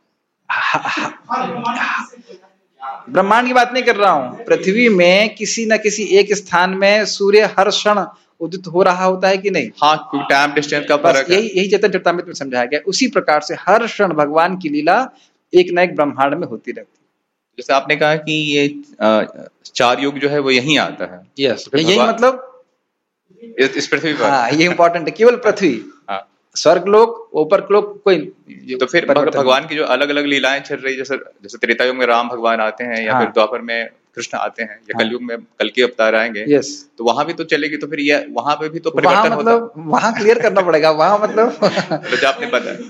Speaker 1: ब्रह्मांड की बात नहीं कर रहा हूं, पृथ्वी में किसी न किसी एक स्थान में सूर्य हर क्षण उदित हो रहा होता है कि नहीं?
Speaker 5: हाँ, टाइम डिस्टेंस का फर्क है।
Speaker 1: यही चैतन्य चरितामृत में समझाया गया। उसी प्रकार से हर क्षण भगवान की लीला एक न एक ब्रह्मांड में होती रहती है।
Speaker 5: जैसे आपने कहा कि ये 4 युग जो है वो यहीं आता है।
Speaker 1: यस, यही मतलब
Speaker 5: इस पृथ्वी पर।
Speaker 1: हाँ, ये इंपॉर्टेंट है, केवल पृथ्वी।
Speaker 5: हाँ,
Speaker 1: स्वर्गलोक, ऊपर लोक कोई।
Speaker 5: तो फिर भगवान की जो अलग अलग लीलाएं चल रही, जैसे त्रेता युग में राम भगवान आते हैं, या फिर द्वापर में कृष्ण आते हैं, या कलयुग में कल के अवतार आएंगे, तो वहां भी तो चलेगी। तो फिर ये वहां पे भी तो परिवर्तन होता है।
Speaker 1: वहां क्लियर करना पड़ेगा, वहां मतलब
Speaker 5: तो जो आपने बताया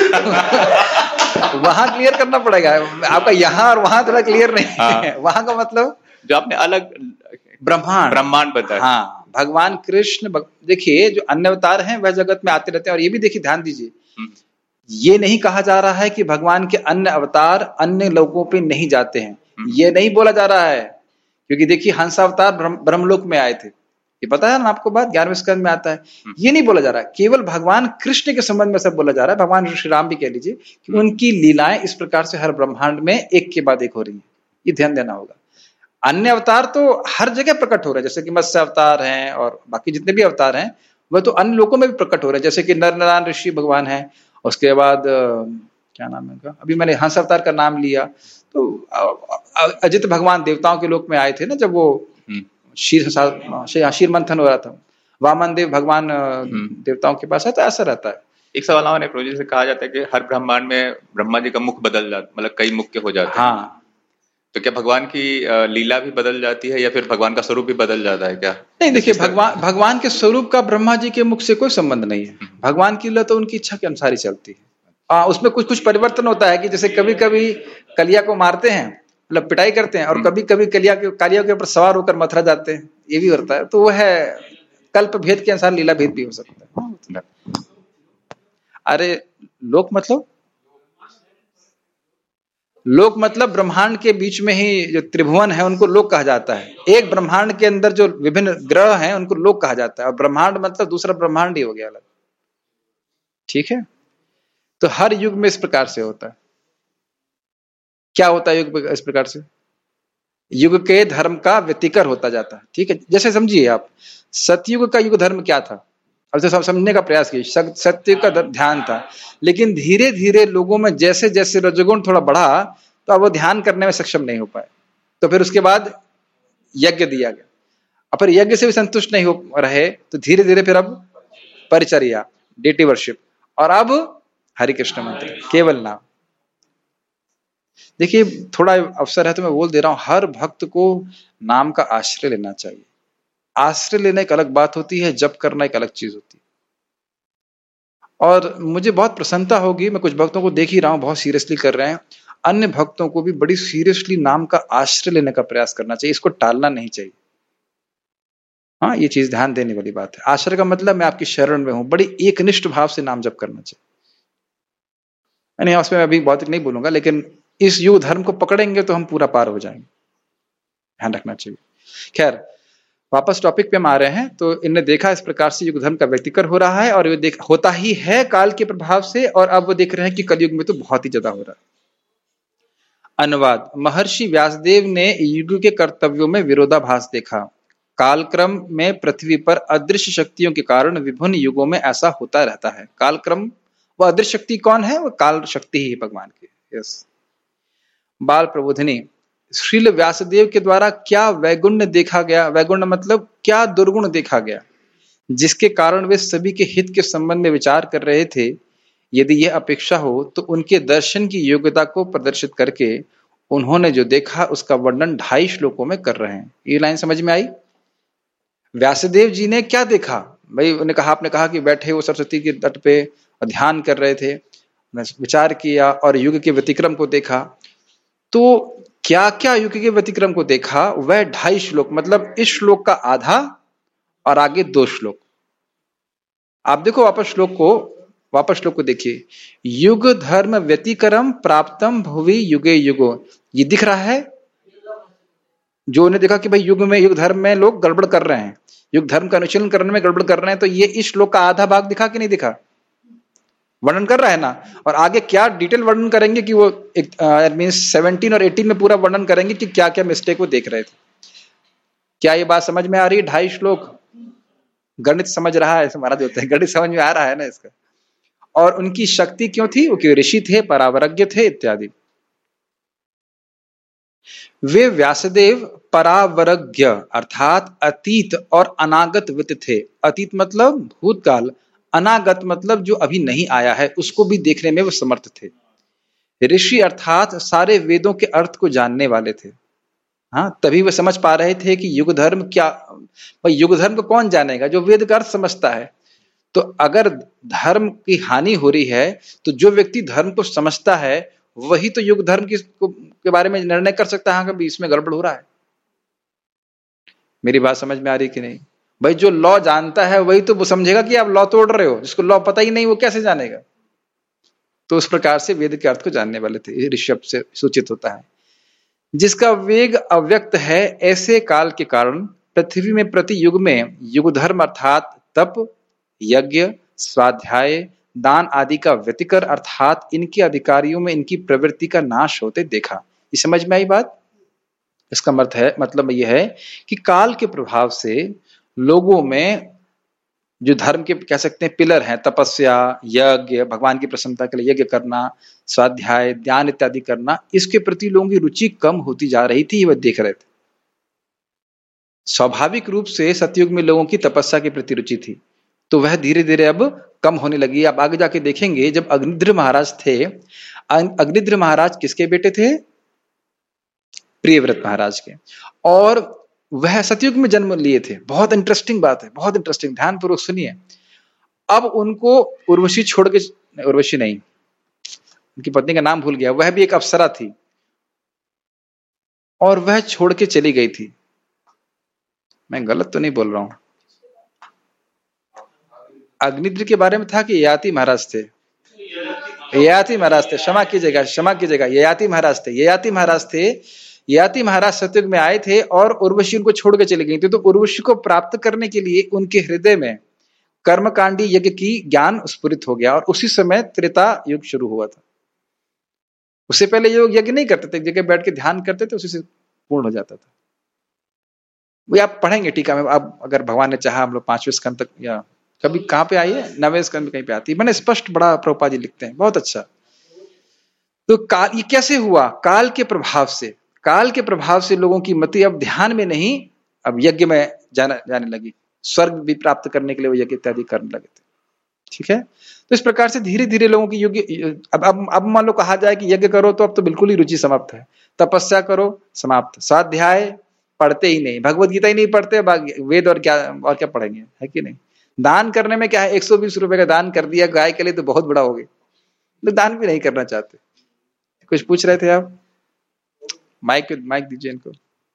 Speaker 1: वहां क्लियर करना पड़ेगा आपका, यहाँ और वहां थोड़ा क्लियर नहीं है। वहां का मतलब
Speaker 5: जो आपने अलग ब्रह्मांड बताया।
Speaker 1: हाँ, भगवान कृष्ण देखिए जो अन्य अवतार हैं वह जगत में आते रहते हैं। और ये भी देखिए, ध्यान दीजिए, ये नहीं कहा जा रहा है कि भगवान के अन्य अवतार अन्य लोगों पे नहीं जाते हैं, ये नहीं बोला जा रहा है। क्योंकि देखिए हंस अवतार ब्रह्मलोक में आए थे, ये पता है ना आपको बात, 11वें स्कंद में आता है। ये नहीं बोला जा रहा है, केवल भगवान कृष्ण के संबंध में सब बोला जा रहा है। भगवान श्री राम भी कह लीजिए कि उनकी लीलाएं इस प्रकार से हर ब्रह्मांड में एक के बाद एक हो रही है, ये ध्यान देना होगा। अन्य अवतार तो हर जगह प्रकट हो रहे हैं, जैसे कि मत्स्य अवतार हैं और बाकी जितने भी अवतार हैं वह तो अन्य लोकों में भी प्रकट हो रहे हैं। जैसे कि नर नारायण ऋषि भगवान है, उसके बाद क्या नाम है उनका, अभी मैंने हंस अवतार का नाम लिया, तो अजित भगवान देवताओं के लोक में आए थे ना, जब वो शीर मंथन हो रहा था, वामन देव भगवान देवताओं के पास है। तो ऐसा रहता है।
Speaker 5: एक सवाल और है प्रभु जी, से कहा जाता है कि हर ब्रह्मांड में ब्रह्मा जी का मुख बदल जाता, मतलब कई मुख के हो जाते हैं।
Speaker 1: हाँ,
Speaker 5: तो क्या भगवान की लीला भी बदल जाती है, या फिर भगवान का स्वरूप भी बदल जाता है क्या?
Speaker 1: नहीं, देखिए भगवान के स्वरूप का ब्रह्मा जी के मुख से कोई संबंध नहीं है। भगवान की लीला तो उनकी इच्छा के अनुसार ही चलती है। उसमें कुछ कुछ परिवर्तन होता है कि जैसे कभी कभी कलिया को मारते हैं, मतलब पिटाई करते हैं, और कभी कभी कालिया के ऊपर सवार होकर मथुरा जाते हैं, ये भी होता है। तो वो है कल्प भेद के अनुसार लीला भेद भी हो सकता है। अरे लोक मतलब ब्रह्मांड के बीच में ही जो त्रिभुवन है उनको लोक कहा जाता है। एक ब्रह्मांड के अंदर जो विभिन्न ग्रह हैं उनको लोक कहा जाता है, और ब्रह्मांड मतलब दूसरा ब्रह्मांड ही हो गया अलग। ठीक है, तो हर युग में इस प्रकार से होता है। क्या होता है युग इस प्रकार से? युग के धर्म का व्यतिकर होता जाता है। ठीक है, जैसे समझिए आप, सतयुग का युग धर्म क्या था, अब तो समझने का प्रयास कीजिए। सतयुग का ध्यान था, लेकिन धीरे धीरे लोगों में जैसे जैसे रजोगुण थोड़ा बढ़ा तो अब वो ध्यान करने में सक्षम नहीं हो पाए। तो फिर उसके बाद यज्ञ दिया गया, और फिर यज्ञ से भी संतुष्ट नहीं हो रहे तो धीरे धीरे फिर अब परिचर्या, डेटी वर्शिप, और अब हरि कृष्ण मंत्र, केवल नाम। देखिए थोड़ा अवसर है तो मैं बोल दे रहा हूं, हर भक्त को नाम का आश्रय लेना चाहिए। आश्रय लेना एक अलग बात होती है, जप करना एक अलग चीज होती है। और मुझे बहुत प्रसन्नता होगी, मैं कुछ भक्तों को देख ही रहा हूं बहुत सीरियसली कर रहे हैं, अन्य भक्तों को भी बड़ी सीरियसली नाम का आश्रय लेने का प्रयास करना चाहिए, इसको टालना नहीं चाहिए। हाँ, ये चीज ध्यान देने वाली बात है। आश्रय का मतलब मैं आपकी शरण में हूं, बड़ी एकनिष्ठ भाव से नाम जप करना चाहिए। नहीं, उसमें अभी बहुत नहीं बोलूंगा, लेकिन इस युग धर्म को पकड़ेंगे तो हम पूरा पार हो जाएंगे, ध्यान रखना चाहिए। खैर, वापस टॉपिक पे हम आ रहे हैं। तो इन्हें देखा इस प्रकार से युग धर्म का व्यतिकर हो रहा है, और ये होता ही है काल के प्रभाव से, और अब वो देख रहे हैं कि कलयुग में तो बहुत ही ज्यादा हो रहा है। अनुवाद: महर्षि व्यासदेव ने युग के कर्तव्यों में विरोधाभास देखा। कालक्रम में पृथ्वी पर अदृश्य शक्तियों के कारण विभिन्न युगों में ऐसा होता रहता है। कालक्रम, वो अदृश्य शक्ति कौन है? वो काल शक्ति ही है भगवान की। यस। बाल प्रबोधिनी: श्रील व्यासदेव के द्वारा क्या वैगुण्य देखा गया? वैगुण्य मतलब क्या दुर्गुण देखा गया, जिसके कारण वे सभी के हित के संबंध में विचार कर रहे थे। यदि यह अपेक्षा हो तो उनके दर्शन की योग्यता को प्रदर्शित करके उन्होंने जो देखा उसका वर्णन 2.5 श्लोकों में कर रहे हैं। ये लाइन समझ में आई? व्यासदेव जी ने क्या देखा भाई? आपने कहा कि बैठे वो सरस्वती के तट पे ध्यान कर रहे थे, विचार किया और युग के व्यतिक्रम को देखा। तो क्या क्या युग के व्यतिक्रम को देखा? वह 2.5 श्लोक, मतलब इस श्लोक का आधा और आगे 2 श्लोक। आप देखो वापस श्लोक को देखिए। युग धर्म व्यतिक्रम प्राप्तम भुवि युगे युगो, ये दिख रहा है। जो उन्हें देखा कि भाई युग धर्म में लोग गड़बड़ कर रहे हैं, युग धर्म का अनुशीलन करने में गड़बड़ कर रहे हैं, तो ये इस श्लोक का आधा भाग दिखा कि नहीं दिखा? वर्णन कर रहा है ना। और आगे क्या डिटेल वर्णन करेंगे कि वो 17 और 18 में पूरा वर्णन करेंगे कि क्या क्या मिस्टेक वो देख रहे थे। क्या ये बात समझ में आ रही है? 2.5 श्लोक गणित समझ रहा है महाराज, होते हैं गणित समझ में आ रहा है ना इसका। और उनकी शक्ति क्यों थी? वो क्यों ऋषि थे, परावरज्ञ थे इत्यादि। वे व्यासदेव परावरज्ञ अर्थात अतीत और अनागत वित्त थे। अतीत मतलब भूतकाल, अनागत मतलब जो अभी नहीं आया है उसको भी देखने में वो समर्थ थे। ऋषि अर्थात सारे वेदों के अर्थ को जानने वाले थे। हाँ, तभी वे समझ पा रहे थे कि युग धर्म क्या। भाई युग धर्म को कौन जानेगा? जो वेद का अर्थ समझता है। तो अगर धर्म की हानि हो रही है तो जो व्यक्ति धर्म को समझता है वही तो युग धर्म के बारे में निर्णय कर सकता है कि इसमें गड़बड़ हो रहा है। मेरी बात समझ में आ रही कि नहीं? भाई जो लॉ जानता है वही तो वो समझेगा कि आप लॉ तोड़ रहे हो। जिसको लॉ पता ही नहीं वो कैसे जानेगा? तो उस प्रकार से वेद के अर्थ को जानने वाले थे। ये ऋषभ से सूचित होता है। जिसका वेग अव्यक्त है, ऐसे काल के कारण पृथ्वी में प्रति युग में युग धर्म अर्थात तप, यज्ञ, स्वाध्याय, दान आदि का व्यतिकर अर्थात इनके अधिकारियों में इनकी प्रवृत्ति का नाश होते देखा। ये समझ में आई बात? इसका मतलब यह है कि काल के प्रभाव से लोगों में जो धर्म के कह सकते हैं पिलर हैं, तपस्या, यज्ञ, भगवान की प्रसन्नता के लिए यज्ञ करना, स्वाध्याय, ध्यान इत्यादि करना, इसके प्रति लोगों की रुचि कम होती जा रही थी। वह देख रहे थे। स्वाभाविक रूप से सतयुग में लोगों की तपस्या के प्रति रुचि थी, तो वह धीरे धीरे अब कम होने लगी। अब आगे जाके देखेंगे, जब अग्निध्र महाराज थे, अग्निध्र महाराज किसके बेटे थे? प्रियव्रत महाराज के, और वह सतयुग में जन्म लिए थे। बहुत इंटरेस्टिंग बात है, बहुत इंटरेस्टिंग, ध्यानपूर्वक सुनिए। अब उनको उर्वशी छोड़ के, उर्वशी नहीं, उनकी पत्नी का नाम भूल गया, वह भी एक अप्सरा थी और वह छोड़ के चली गई थी। मैं गलत तो नहीं बोल रहा हूं? अग्निध्र के बारे में था कि ययाति महाराज थे? ययाति महाराज थे, क्षमा कीजिएगा, ययाति महाराज थे। ययाति महाराज सतयुग में आए थे और उर्वशी उनको छोड़ के चली गई थी। तो उर्वशी को प्राप्त करने के लिए उनके हृदय में कर्मकांडी यज्ञ की ज्ञान स्फुरित हो गया और उसी समय त्रेता युग शुरू हुआ था। उससे पहले ये लोग यज्ञ नहीं करते थे, एक जगह बैठ के ध्यान करते थे, उसी से पूर्ण हो जाता था। वो आप पढ़ेंगे टीका में। अब अगर भगवान ने चाहा हम लोग 5वें स्कंद तक, या कभी कहाँ पे आई है, 9वें स्कंद में कहीं पे आती है, मैंने स्पष्ट बड़ा प्रभुपाद जी लिखते हैं, बहुत अच्छा। तो काल ये कैसे हुआ? काल के प्रभाव से लोगों की मति अब ध्यान में नहीं, अब यज्ञ में जाने लगी। स्वर्ग भी प्राप्त करने के लिए वो यज्ञ इत्यादि करने लगे थे। ठीक है, तो इस प्रकार से धीरे धीरे लोगों की यज्ञ, अब मान लो कहा जाए कि यज्ञ करो तो अब तो बिल्कुल ही रुचि समाप्त है। तपस्या करो, समाप्त। स्वाध्याय पढ़ते ही नहीं, भगवत गीता ही नहीं पढ़ते, वेद और क्या पढ़ेंगे, है कि नहीं? दान करने में क्या है, 120 रुपए का दान कर दिया गाय के लिए तो बहुत बड़ा हो गया, तो दान भी नहीं करना चाहते। कुछ पूछ रहे थे आप? माइक दीजिए इनको।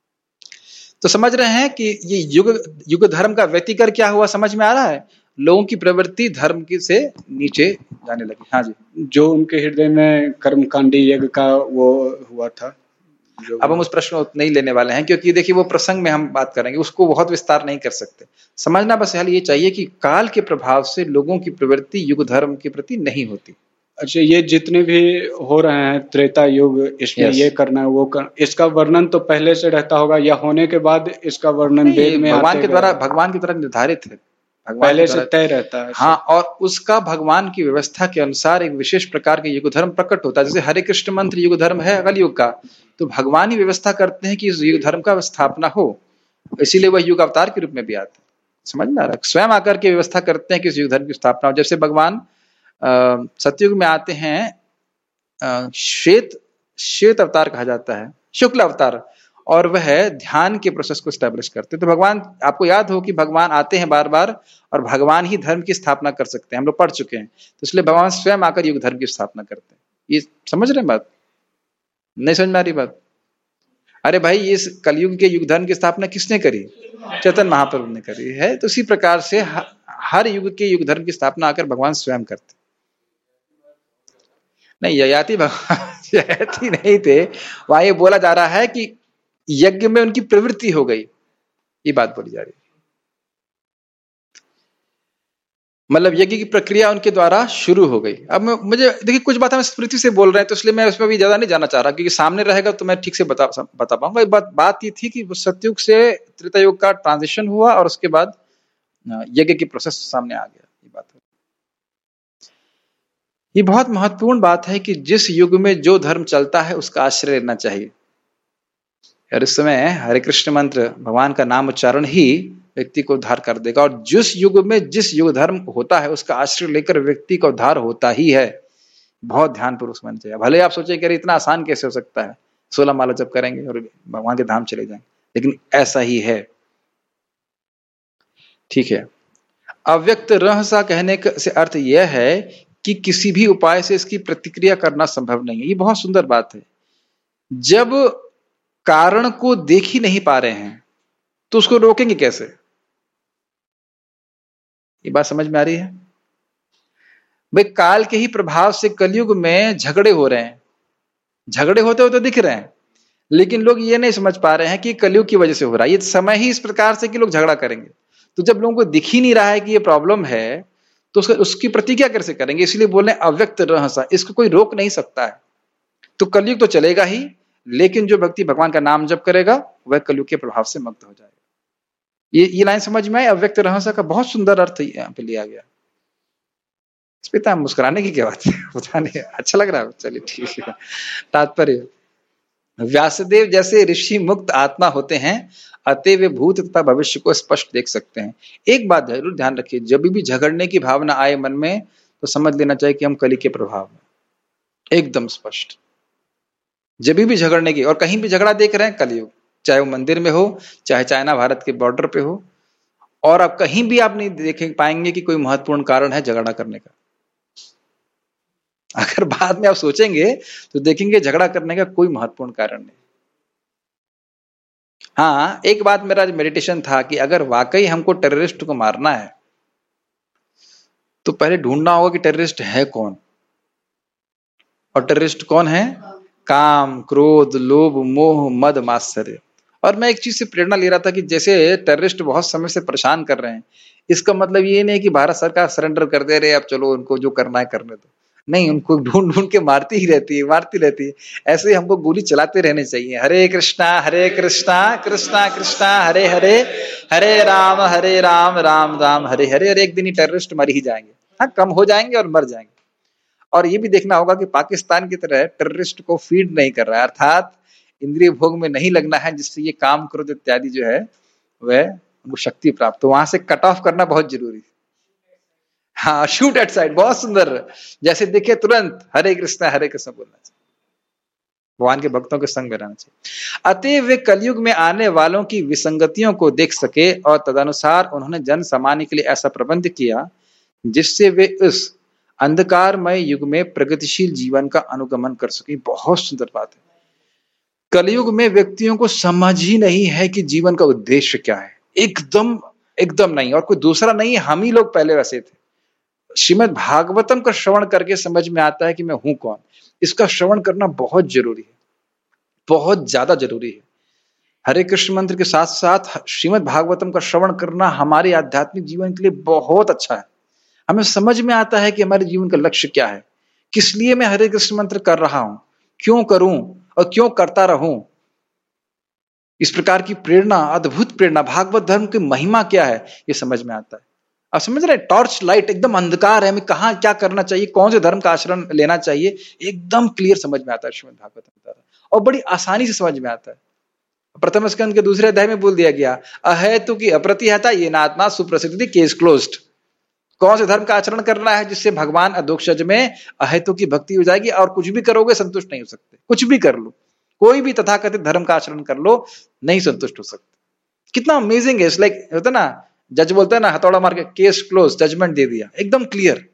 Speaker 1: तो समझ रहे हैं कि ये युग धर्म का व्यतिकर क्या हुआ, समझ में आ रहा है? लोगों की प्रवृत्ति धर्म की से नीचे जाने लगी। हाँ जी,
Speaker 3: जो उनके हृदय में कर्मकांडी यज्ञ का वो हुआ था।
Speaker 1: अब हम उस प्रश्न को नहीं लेने वाले हैं, क्योंकि देखिए वो प्रसंग में हम बात करेंगे, उसको बहुत विस्तार नहीं कर सकते। समझना बस हाल ये चाहिए कि काल के प्रभाव से लोगों की प्रवृत्ति युग धर्म के प्रति नहीं होती।
Speaker 3: अच्छा, ये जितने भी हो रहे हैं त्रेता युग, इसमें ये करना है वो करना, इसका वर्णन तो पहले से रहता होगा या होने के बाद इसका वर्णन वेद में
Speaker 1: भगवान के द्वारा निर्धारित है,
Speaker 3: पहले से तय रहता है।
Speaker 1: हाँ, और उसका भगवान की व्यवस्था के अनुसार एक विशेष प्रकार के युग धर्म प्रकट होता है। जैसे हरे कृष्ण मंत्र युग धर्म है कलयुग का, तो भगवान ही व्यवस्था करते हैं कि इस युग धर्म का स्थापना हो, इसीलिए वह युग अवतार के रूप में भी आते हैं। समझ में आ रहा है? स्वयं आकर के व्यवस्था करते हैं कि इस युग धर्म की स्थापना हो। जैसे भगवान सतयुग में आते हैं, श्वेत अवतार कहा जाता है, शुक्ल अवतार, और वह ध्यान के प्रोसेस को स्टैब्लिश करते हैं। तो भगवान, आपको याद हो कि भगवान आते हैं बार बार और भगवान ही धर्म की स्थापना कर सकते हैं, हम लोग पढ़ चुके हैं। तो इसलिए भगवान स्वयं आकर युग धर्म की स्थापना करते हैं। ये समझ रहे हैं बात? नहीं समझ में आ रही बात? अरे भाई, इस कलयुग के युग धर्म की स्थापना किसने करी? चैतन्य महाप्रभु ने करी है। तो इसी प्रकार से हर युग के युग धर्म की स्थापना आकर भगवान स्वयं करते। नहीं, ययाति भगवान ययाति नहीं थे, वहां ये बोला जा रहा है कि यज्ञ में उनकी प्रवृत्ति हो गई, ये बात बोली जा रही है। मतलब यज्ञ की प्रक्रिया उनके द्वारा शुरू हो गई। अब मुझे देखिए, कुछ बात हम स्मृति से बोल रहे हैं, तो इसलिए मैं उसमें भी ज्यादा नहीं जाना चाह रहा, क्योंकि सामने रहेगा तो मैं ठीक से बता पाऊंगा। एक बात ये थी कि सतयुग से त्रेता युग का ट्रांजिशन हुआ और उसके बाद यज्ञ की प्रोसेस सामने आ गया। ये बात है, ये बहुत महत्वपूर्ण बात है कि जिस युग में जो धर्म चलता है उसका आश्रय लेना चाहिए। और इस समय हरे कृष्ण मंत्र, भगवान का नाम उच्चारण ही व्यक्ति को उद्धार कर देगा। और जिस युग में जिस युग धर्म होता है उसका आश्रय लेकर व्यक्ति का उद्धार होता ही है। बहुत ध्यानपूर्वक समझना चाहिए। भले आप सोचे कि इतना आसान कैसे हो सकता है, 16 माला जप करेंगे और भगवान के धाम चले जाएंगे, लेकिन ऐसा ही है। ठीक है। अव्यक्त रहसा कहने से अर्थ यह है कि किसी भी उपाय से इसकी प्रतिक्रिया करना संभव नहीं है। ये बहुत सुंदर बात है। जब कारण को देख ही नहीं पा रहे हैं तो उसको रोकेंगे कैसे? ये बात समझ में आ रही है भाई? काल के ही प्रभाव से कलयुग में झगड़े हो रहे हैं, झगड़े होते होते दिख रहे हैं, लेकिन लोग ये नहीं समझ पा रहे हैं कि कलयुग की वजह से हो रहा है। ये समय ही इस प्रकार से कि लोग झगड़ा करेंगे। तो जब लोगों को दिख ही नहीं रहा है कि ये प्रॉब्लम है तो उसकी प्रतिक्रिया कैसे करेंगे? इसलिए बोल रहे हैं अव्यक्त रहसा, इसको कोई रोक नहीं सकता है। तो कलयुग तो चलेगा ही, लेकिन जो व्यक्ति भगवान का नाम जप करेगा वह कलयुग के प्रभाव से मुक्त हो जाएगा। ये लाइन समझ में आई? अव्यक्त रहसा का बहुत सुंदर अर्थ यहाँ पे लिया गया। इस पे मुस्कुराने की क्या बात है? पता नहीं, अच्छा लग रहा है। चलिए ठीक है। तात्पर्य, व्यासदेव जैसे ऋषि मुक्त आत्मा होते हैं, अतः वे भूत तथा भविष्य को स्पष्ट देख सकते हैं। एक बात जरूर ध्यान रखिए, जब भी झगड़ने की भावना आए मन में तो समझ लेना चाहिए कि हम कली के प्रभाव में, एकदम स्पष्ट। जब भी झगड़ने की, और कहीं भी झगड़ा देख रहे हैं, कलयुग, चाहे वो मंदिर में हो, चाहे चाइना भारत के बॉर्डर पे हो, और अब कहीं भी आप नहीं देख पाएंगे कि कोई महत्वपूर्ण कारण है झगड़ा करने का। अगर बाद में आप सोचेंगे तो देखेंगे झगड़ा करने का कोई महत्वपूर्ण कारण नहीं। हाँ, एक बात मेरा मेडिटेशन था कि अगर वाकई हमको टेररिस्ट को मारना है तो पहले ढूंढना होगा कि टेररिस्ट है कौन, और टेररिस्ट कौन है? काम, क्रोध, लोभ, मोह, मद, मात्सर्य। और मैं एक चीज से प्रेरणा ले रहा था कि जैसे टेररिस्ट बहुत समय से परेशान कर रहे हैं, इसका मतलब ये नहीं कि भारत सरकार सरेंडर कर दे रहे अब चलो उनको जो करना है करने दो। नहीं, उनको ढूंढ ढूंढ के मारती रहती है। ऐसे ही हमको गोली चलाते रहने चाहिए। हरे कृष्णा कृष्णा कृष्णा हरे हरे, हरे राम राम राम हरे हरे। और एक दिन ही टेररिस्ट मर ही जाएंगे। हाँ, कम हो जाएंगे और मर जाएंगे। और ये भी देखना होगा कि पाकिस्तान की तरह टेररिस्ट को फीड नहीं कर रहा है, अर्थात इंद्रिय भोग में नहीं लगना है, जिससे ये काम, क्रोध इत्यादि जो है वह उनको शक्ति प्राप्त। तो वहां से कट ऑफ करना बहुत जरूरी है। हाँ, शूट एट साइड, बहुत सुंदर। जैसे देखे तुरंत हरे कृष्णा बोलना चाहिए, भगवान के भक्तों के संग में रहना चाहिए। अतः वे कलयुग में आने वालों की विसंगतियों को देख सके और तदनुसार उन्होंने जन सामान्य के लिए ऐसा प्रबंध किया जिससे वे उस अंधकारमय युग में प्रगतिशील जीवन का अनुगमन कर सके। बहुत सुंदर बात है। कलयुग में व्यक्तियों को समझ ही नहीं है कि जीवन का उद्देश्य क्या है। एकदम नहीं, और कोई दूसरा नहीं, हम ही लोग पहले वैसे थे। श्रीमद् भागवतम का श्रवण करके समझ में आता है कि मैं हूं कौन। इसका श्रवण करना बहुत जरूरी है, बहुत ज्यादा जरूरी है। हरे कृष्ण मंत्र के साथ साथ श्रीमद् भागवतम का श्रवण करना हमारे आध्यात्मिक जीवन के लिए बहुत अच्छा है। हमें समझ में आता है कि हमारे जीवन का लक्ष्य क्या है, किस लिए मैं हरे कृष्ण मंत्र कर रहा हूं, क्यों करूं और क्यों करता रहूं। इस प्रकार की प्रेरणा, अद्भुत प्रेरणा, भागवत धर्म की महिमा क्या है, ये समझ में आता है। आप समझ रहे हैं? टॉर्च लाइट, एकदम अंधकार है, हमें कहाँ क्या करना चाहिए, कौन से धर्म का आचरण लेना चाहिए, एकदम क्लियर समझ में आता है श्रीमद् भागवत में, और बड़ी आसानी से समझ में आता है। प्रथम स्कंद के दूसरे अध्याय में बोल दिया गया, अहेतु की अप्रतिहता ये नात्मा सुप्रसिद्धि, केस क्लोज्ड। कौन से धर्म का आचरण करना है जिससे भगवान अधोक्षज में अहेतु की भक्ति हो जाएगी, और कुछ भी करोगे संतुष्ट नहीं हो सकते। कुछ भी कर लो, कोई भी तथाकथित धर्म का आचरण कर लो, नहीं संतुष्ट हो सकते। कितना अमेजिंग है। लाइक होता ना, जज बोलता है ना, हथौड़ा मार के केस क्लोज, जजमेंट दे दिया, एकदम क्लियर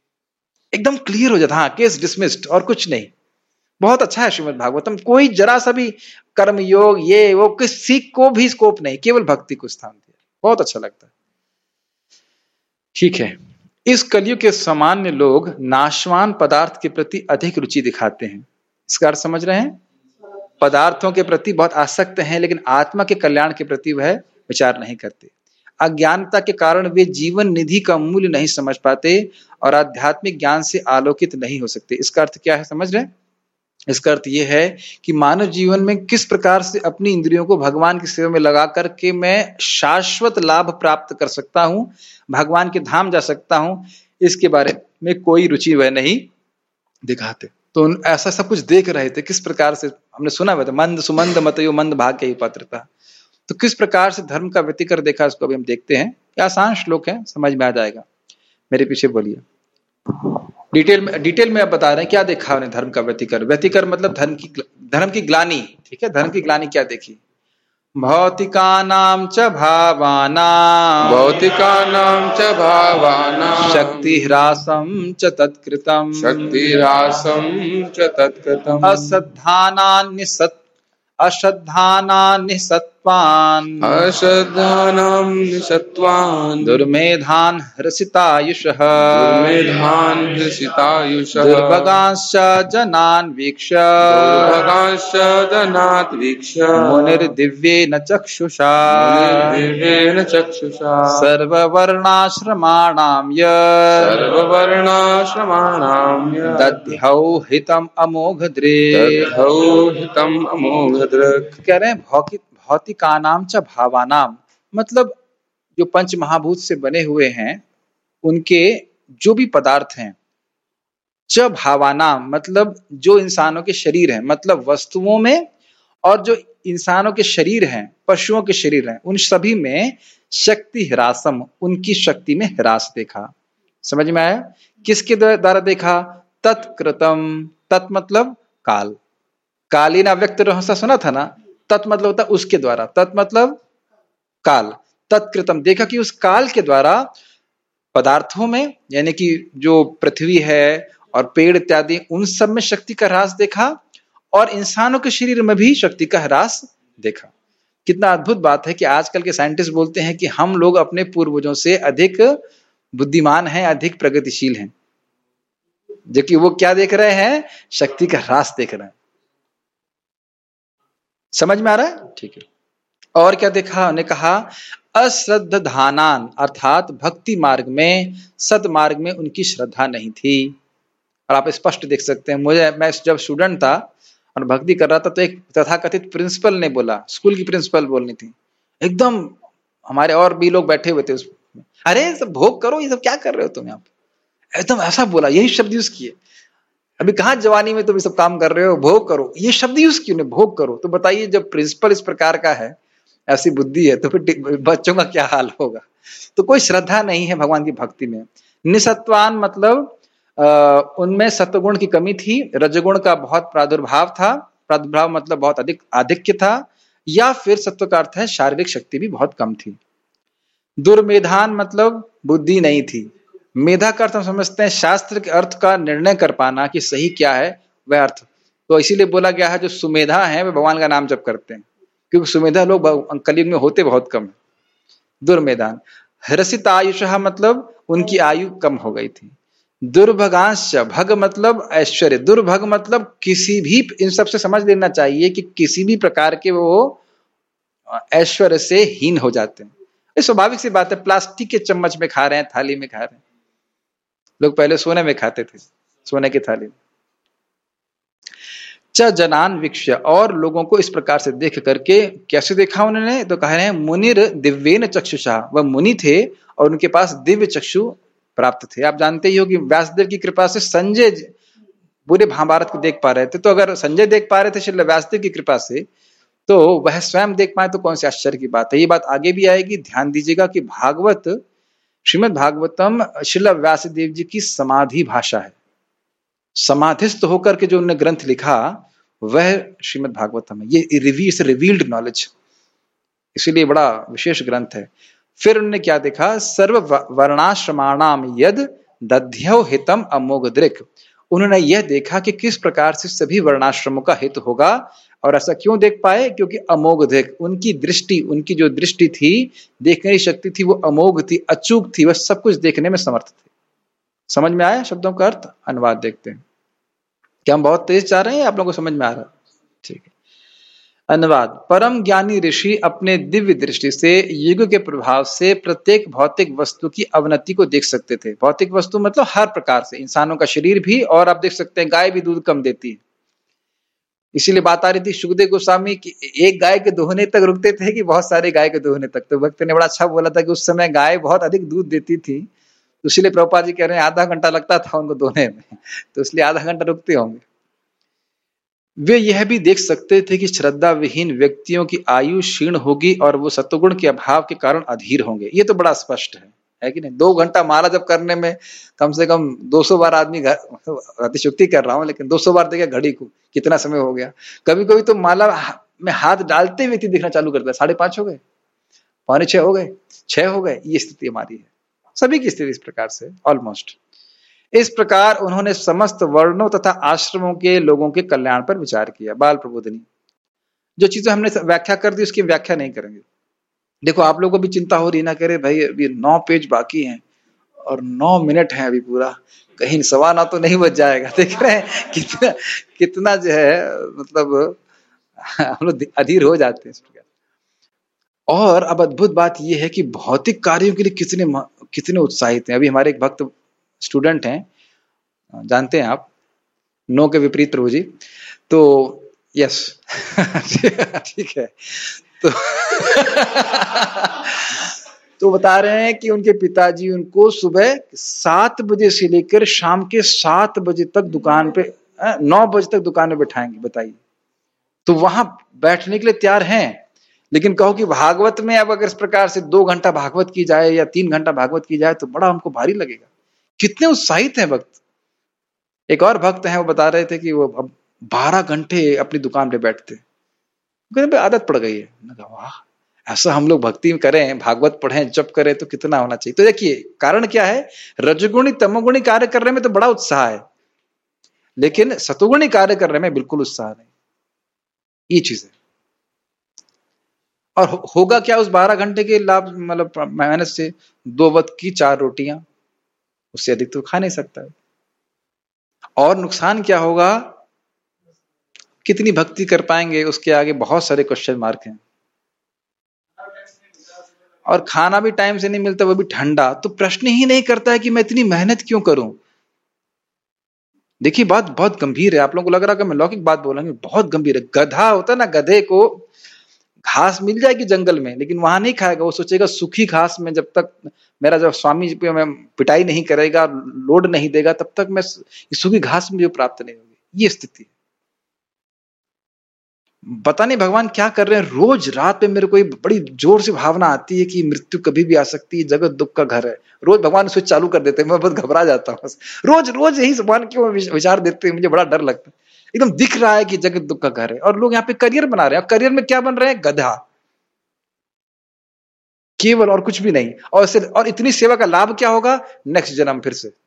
Speaker 1: हो जाता। हाँ, केस डिसमिस्ड, और कुछ नहीं। बहुत अच्छा है श्रीमद् भागवतम। कोई जरा सा भी कर्म योग ये वो किसी को भी स्कोप नहीं, केवल भक्ति को स्थान दिया। बहुत अच्छा लगता है। ठीक है। इस कलयुग के सामान्य लोग नाशवान पदार्थ के प्रति अधिक रुचि दिखाते हैं। इसका अर्थ समझ रहे हैं? पदार्थों के प्रति बहुत आसक्त हैं, लेकिन आत्मा के कल्याण के प्रति वह विचार नहीं करते। अज्ञानता के कारण वे जीवन निधि का मूल्य नहीं समझ पाते और आध्यात्मिक ज्ञान से आलोकित नहीं हो सकते। इसका अर्थ क्या है, समझ रहे हैं? इसका अर्थ यह है कि मानव जीवन में किस प्रकार से अपनी इंद्रियों को भगवान की सेवा में लगा करके मैं शाश्वत लाभ प्राप्त कर सकता हूं, भगवान के धाम जा सकता हूं, इसके बारे में कोई रुचि वह नहीं दिखाते। तो ऐसा सब कुछ देख रहे थे, किस प्रकार से हमने सुना हुआ था, मंद सुमंद मतयो मंद भाग्य पात्रता। तो किस प्रकार से धर्म का व्यतिकर देखा, इसको अभी हम देखते हैं। आसान श्लोक है, समझ में आ जाएगा, मेरे पीछे बोलिए। डिटेल में आप बता रहे हैं क्या देखा उन्हें धर्म का व्यतिकर। व्यतिकर मतलब धर्म की ग्लानि, ठीक है। धर्म की ग्लानि क्या देखी? भौतिकानां च भावानां,
Speaker 4: भौतिकानां च भावानां,
Speaker 1: शक्तिह्रासं च तत्कृतं,
Speaker 4: शक्तिह्रासं च तत्कृतम्,
Speaker 1: अश्रद्धानां निसत्त्वान्,
Speaker 4: अश्रद्धानां निसत्त्वान्,
Speaker 1: दुर्मेधान् हृषितायुषः,
Speaker 4: दुर्मेधान् हृषितायुषः,
Speaker 1: दुर्भगांश्च जनान् वीक्ष्य,
Speaker 4: दुर्भगांश्च जनान् वीक्ष्य,
Speaker 1: मुनिर्दिव्येन चक्षुषा,
Speaker 4: मुनिर्दिव्येन चक्षुषा,
Speaker 1: सर्ववर्णाश्रमाणां दध्यौ हितम् अमोघदृक्, कह रहे हैं भौतिकानां च भावानां, मतलब जो पंच महाभूत से बने हुए हैं उनके जो भी पदार्थ हैं, च भावानां मतलब जो इंसानों के शरीर हैं, मतलब वस्तुओं में, और जो इंसानों के शरीर हैं, पशुओं के शरीर हैं, उन सभी में शक्ति ह्रासम, उनकी शक्ति में ह्रास देखा। समझ में आया? किसके द्वारा देखा? तत्कृतम, तत् मतलब काल, कालीन अव्यक्त रहस्य सुना था ना। तत् मतलब होता उसके द्वारा, तत् मतलब काल। तत्कृतम देखा कि उस काल के द्वारा पदार्थों में, यानी कि जो पृथ्वी है और पेड़ इत्यादि, उन सब में शक्ति का ह्रास देखा, और इंसानों के शरीर में भी शक्ति का ह्रास देखा। कितना अद्भुत बात है कि आजकल के साइंटिस्ट बोलते हैं कि हम लोग अपने पूर्वजों से अधिक बुद्धिमान हैं, अधिक प्रगतिशील हैं, जबकि वो क्या देख रहे हैं? शक्ति का ह्रास देख रहे हैं। समझ में आ रहा है? ठीक है। और क्या देखा? उन्हें कहा अश्रद्धानान, अर्थात भक्ति मार्ग में, सदमार्ग में उनकी श्रद्धा नहीं थी। और आप स्पष्ट देख सकते हैं, मैं जब स्टूडेंट था और भक्ति कर रहा था तो एक तथाकथित प्रिंसिपल ने बोला, स्कूल की प्रिंसिपल बोलनी थी, एकदम हमारे और भी लोग बैठे हुए थे उसमें, अरे सब भोग करो, ये सब क्या कर रहे हो तुम यहाँ पे, एकदम ऐसा बोला, यही शब्द यूज किए। अभी कहाँ जवानी में तुम ये सब काम कर रहे हो, भोग करो, ये शब्द यूज क्यों नहीं, भोग करो। तो बताइए, जब प्रिंसिपल इस प्रकार का है, ऐसी बुद्धि है, तो फिर बच्चों का क्या हाल होगा। तो कोई श्रद्धा नहीं है भगवान की भक्ति में। निसत्वान मतलब उनमें सत्वगुण की कमी थी, रजगुण का बहुत प्रादुर्भाव था, प्रादुर्भाव मतलब बहुत अधिक आधिक्य था, या फिर सत्व का अर्थ है शारीरिक शक्ति भी बहुत कम थी। दुर्मेधान मतलब बुद्धि नहीं थी। मेधा का अर्थ हम समझते हैं शास्त्र के अर्थ का निर्णय कर पाना कि सही क्या है वह अर्थ। तो इसीलिए बोला गया है जो सुमेधा है वे भगवान का नाम जप करते हैं, क्योंकि सुमेधा लोग कलयुग में होते बहुत कम है। दुर्मेधान। हृषित आयुषः मतलब उनकी आयु कम हो गई थी। दुर्भगांश, भग मतलब ऐश्वर्य, दुर्भग मतलब किसी भी, इन सब से समझ लेना चाहिए कि किसी भी प्रकार के वो ऐश्वर्य से हीन हो जाते हैं। ये स्वाभाविक सी बात है, प्लास्टिक के चम्मच में खा रहे हैं, थाली में खा रहे हैं। लोग पहले सोने में खाते थे, सोने की थाली में। च जनान वीक्ष्य, और लोगों को इस प्रकार से देख करके, कैसे देखा उन्होंने, तो कह रहे हैं मुनिर दिव्येन चक्षुषा, वह मुनि थे और उनके पास दिव्य चक्षु प्राप्त थे। आप जानते ही हो कि व्यासदेव की कृपा से संजय पूरे महाभारत को देख पा रहे थे, तो अगर संजय देख पा रहे थे श्रील व्यासदेव की कृपा से, तो वह स्वयं देख पाए तो कौन से आश्चर्य की बात है। ये बात आगे भी आएगी, ध्यान दीजिएगा कि भागवत, श्रीमद् भागवतम श्रील व्यासदेव जी की समाधि भाषा है। समाधिस्थ होकर के जो उन्होंने ग्रंथ लिखा वह श्रीमद् भागवतम है। ये रिवील्ड नॉलेज, इसीलिए बड़ा विशेष ग्रंथ है। फिर उन्होंने क्या देखा, सर्व वर्णाश्रमाणाम यद दध्यौ हितम अमोघदृक्, उन्होंने यह देखा कि किस प्रकार से सभी वर्णाश्रमों का हित होगा। और ऐसा क्यों देख पाए, क्योंकि अमोघदृक्, उनकी दृष्टि, उनकी जो दृष्टि थी, देखने की शक्ति थी, वो अमोघ थी, अचूक थी, वह सब कुछ देखने में समर्थ थे। समझ में आया शब्दों का अर्थ? अनुवाद देखते हैं। क्या हम बहुत तेज जा रहे हैं, आप लोगों को समझ में आ रहा है? ठीक है। अनुवाद। परम ज्ञानी ऋषि अपने दिव्य दृष्टि से युग के प्रभाव से प्रत्येक भौतिक वस्तु की अवनति को देख सकते थे। भौतिक वस्तु मतलब हर प्रकार से, इंसानों का शरीर भी, और आप देख सकते हैं गाय भी दूध कम देती है। इसीलिए बात आ रही थी सुखदेव गोस्वामी की, एक गाय के दोहने तक रुकते थे कि बहुत सारे गाय के दोहने तक। तो भक्त ने बड़ा अच्छा बोला था कि उस समय गाय बहुत अधिक दूध देती थी, तो इसलिए प्रभुपाद जी कह रहे हैं आधा घंटा लगता था उनको दोहने में, तो इसलिए आधा घंटा रुकते होंगे। वे यह भी देख सकते थे कि श्रद्धा विहीन व्यक्तियों की आयु क्षीण होगी और वो सत्वगुण के अभाव के कारण अधीर होंगे। ये तो बड़ा स्पष्ट है कि नहीं? 2 घंटा माला जब करने में कम से कम 200 बार आदमी अतिशुक्ति कर रहा हूं, लेकिन 200 बार देखा घड़ी को कितना समय हो गया। कभी कभी तो माला में हाथ डालते व्यक्ति दिखना चालू करता है, 5:30 हो गए, 5:45 हो गए, 6 हो गए। ये स्थिति हमारी है, सभी की स्थिति इस प्रकार से ऑलमोस्ट। इस प्रकार उन्होंने समस्त वर्णों तथा आश्रमों के लोगों के कल्याण पर विचार किया। बाल प्रबोधिनी, जो चीजें हमने व्याख्या कर दी उसकी व्याख्या नहीं करेंगे। देखो आप लोगों को भी चिंता हो रही ना, करे भाई अभी 9 पेज बाकी हैं और 9 मिनट है अभी पूरा, कहीं 9:15 तो नहीं बज जाएगा। देख रहे हैं कितना कितना जो है मतलब हम लोग अधीर हो जाते हैं इस प्रकार। और अब अद्भुत बात यह है कि भौतिक कार्यों के लिए कितने उत्साहित हैं। अभी हमारे एक भक्त स्टूडेंट हैं, जानते हैं आप, नो के विपरीत प्रभु जी, तो यस ठीक है, तो बता रहे हैं कि उनके पिताजी उनको सुबह 7 बजे से लेकर शाम के 7 बजे तक दुकान पे 9 बजे तक दुकान में बैठाएंगे। बताइए, तो वहां बैठने के लिए तैयार हैं, लेकिन कहो कि भागवत में अब अगर इस प्रकार से 2 घंटा भागवत की जाए या 3 घंटा भागवत की जाए तो बड़ा हमको भारी लगेगा। कितने उत्साहित हैं भक्त। एक और भक्त हैं, वो बता रहे थे कि वो अब 12 घंटे अपनी दुकान पे बैठते, कहते आदत पड़ गई है। वाह, ऐसा हम लोग भक्ति करें, भागवत पढ़ें, जप करें तो कितना होना चाहिए। तो देखिए कारण क्या है, रजगुणी तमोगुणी कार्य करने में तो बड़ा उत्साह है, लेकिन सतोगुणी कार्य करने में बिल्कुल उत्साह नहीं। ये चीज है। और होगा क्या उस 12 घंटे के लाभ, मतलब मेहनत से 2 वक्त की 4 रोटियां, उससे अधिक तो खा नहीं सकता है। और नुकसान क्या होगा, कितनी भक्ति कर पाएंगे, उसके आगे बहुत सारे क्वेश्चन मार्क हैं। और खाना भी टाइम से नहीं मिलता, वो भी ठंडा, तो प्रश्न ही नहीं करता है कि मैं इतनी मेहनत क्यों करूं। देखिए बात बहुत गंभीर है। आप लोगों को लग रहा है कि मैं लौकिक बात बोलेंगे, बहुत गंभीर है। गधा होता है ना, गधे को घास मिल जाएगी जंगल में, लेकिन वहां नहीं खाएगा। वो सोचेगा सूखी घास में जब तक मेरा जब स्वामी जी पे मैं पिटाई नहीं करेगा, लोड नहीं देगा, तब तक मैं सूखी घास मुझे प्राप्त नहीं होगी। ये स्थिति है। पता नहीं भगवान क्या कर रहे हैं। रोज रात में मेरे को बड़ी जोर से भावना आती है कि मृत्यु कभी भी आ सकती है, जगत दुख का घर है। रोज भगवान स्विच चालू कर देते हैं, मैं बहुत घबरा जाता हूँ। रोज रोज यही भगवान क्यों विचार देते हैं, मुझे बड़ा डर लगता है। एकदम दिख रहा है कि जगत दुख का घर है, और लोग यहाँ पे करियर बना रहे हैं। करियर में क्या बन रहे हैं, गधा केवल, और कुछ भी नहीं। और इतनी सेवा का लाभ क्या होगा, नेक्स्ट जन्म फिर से।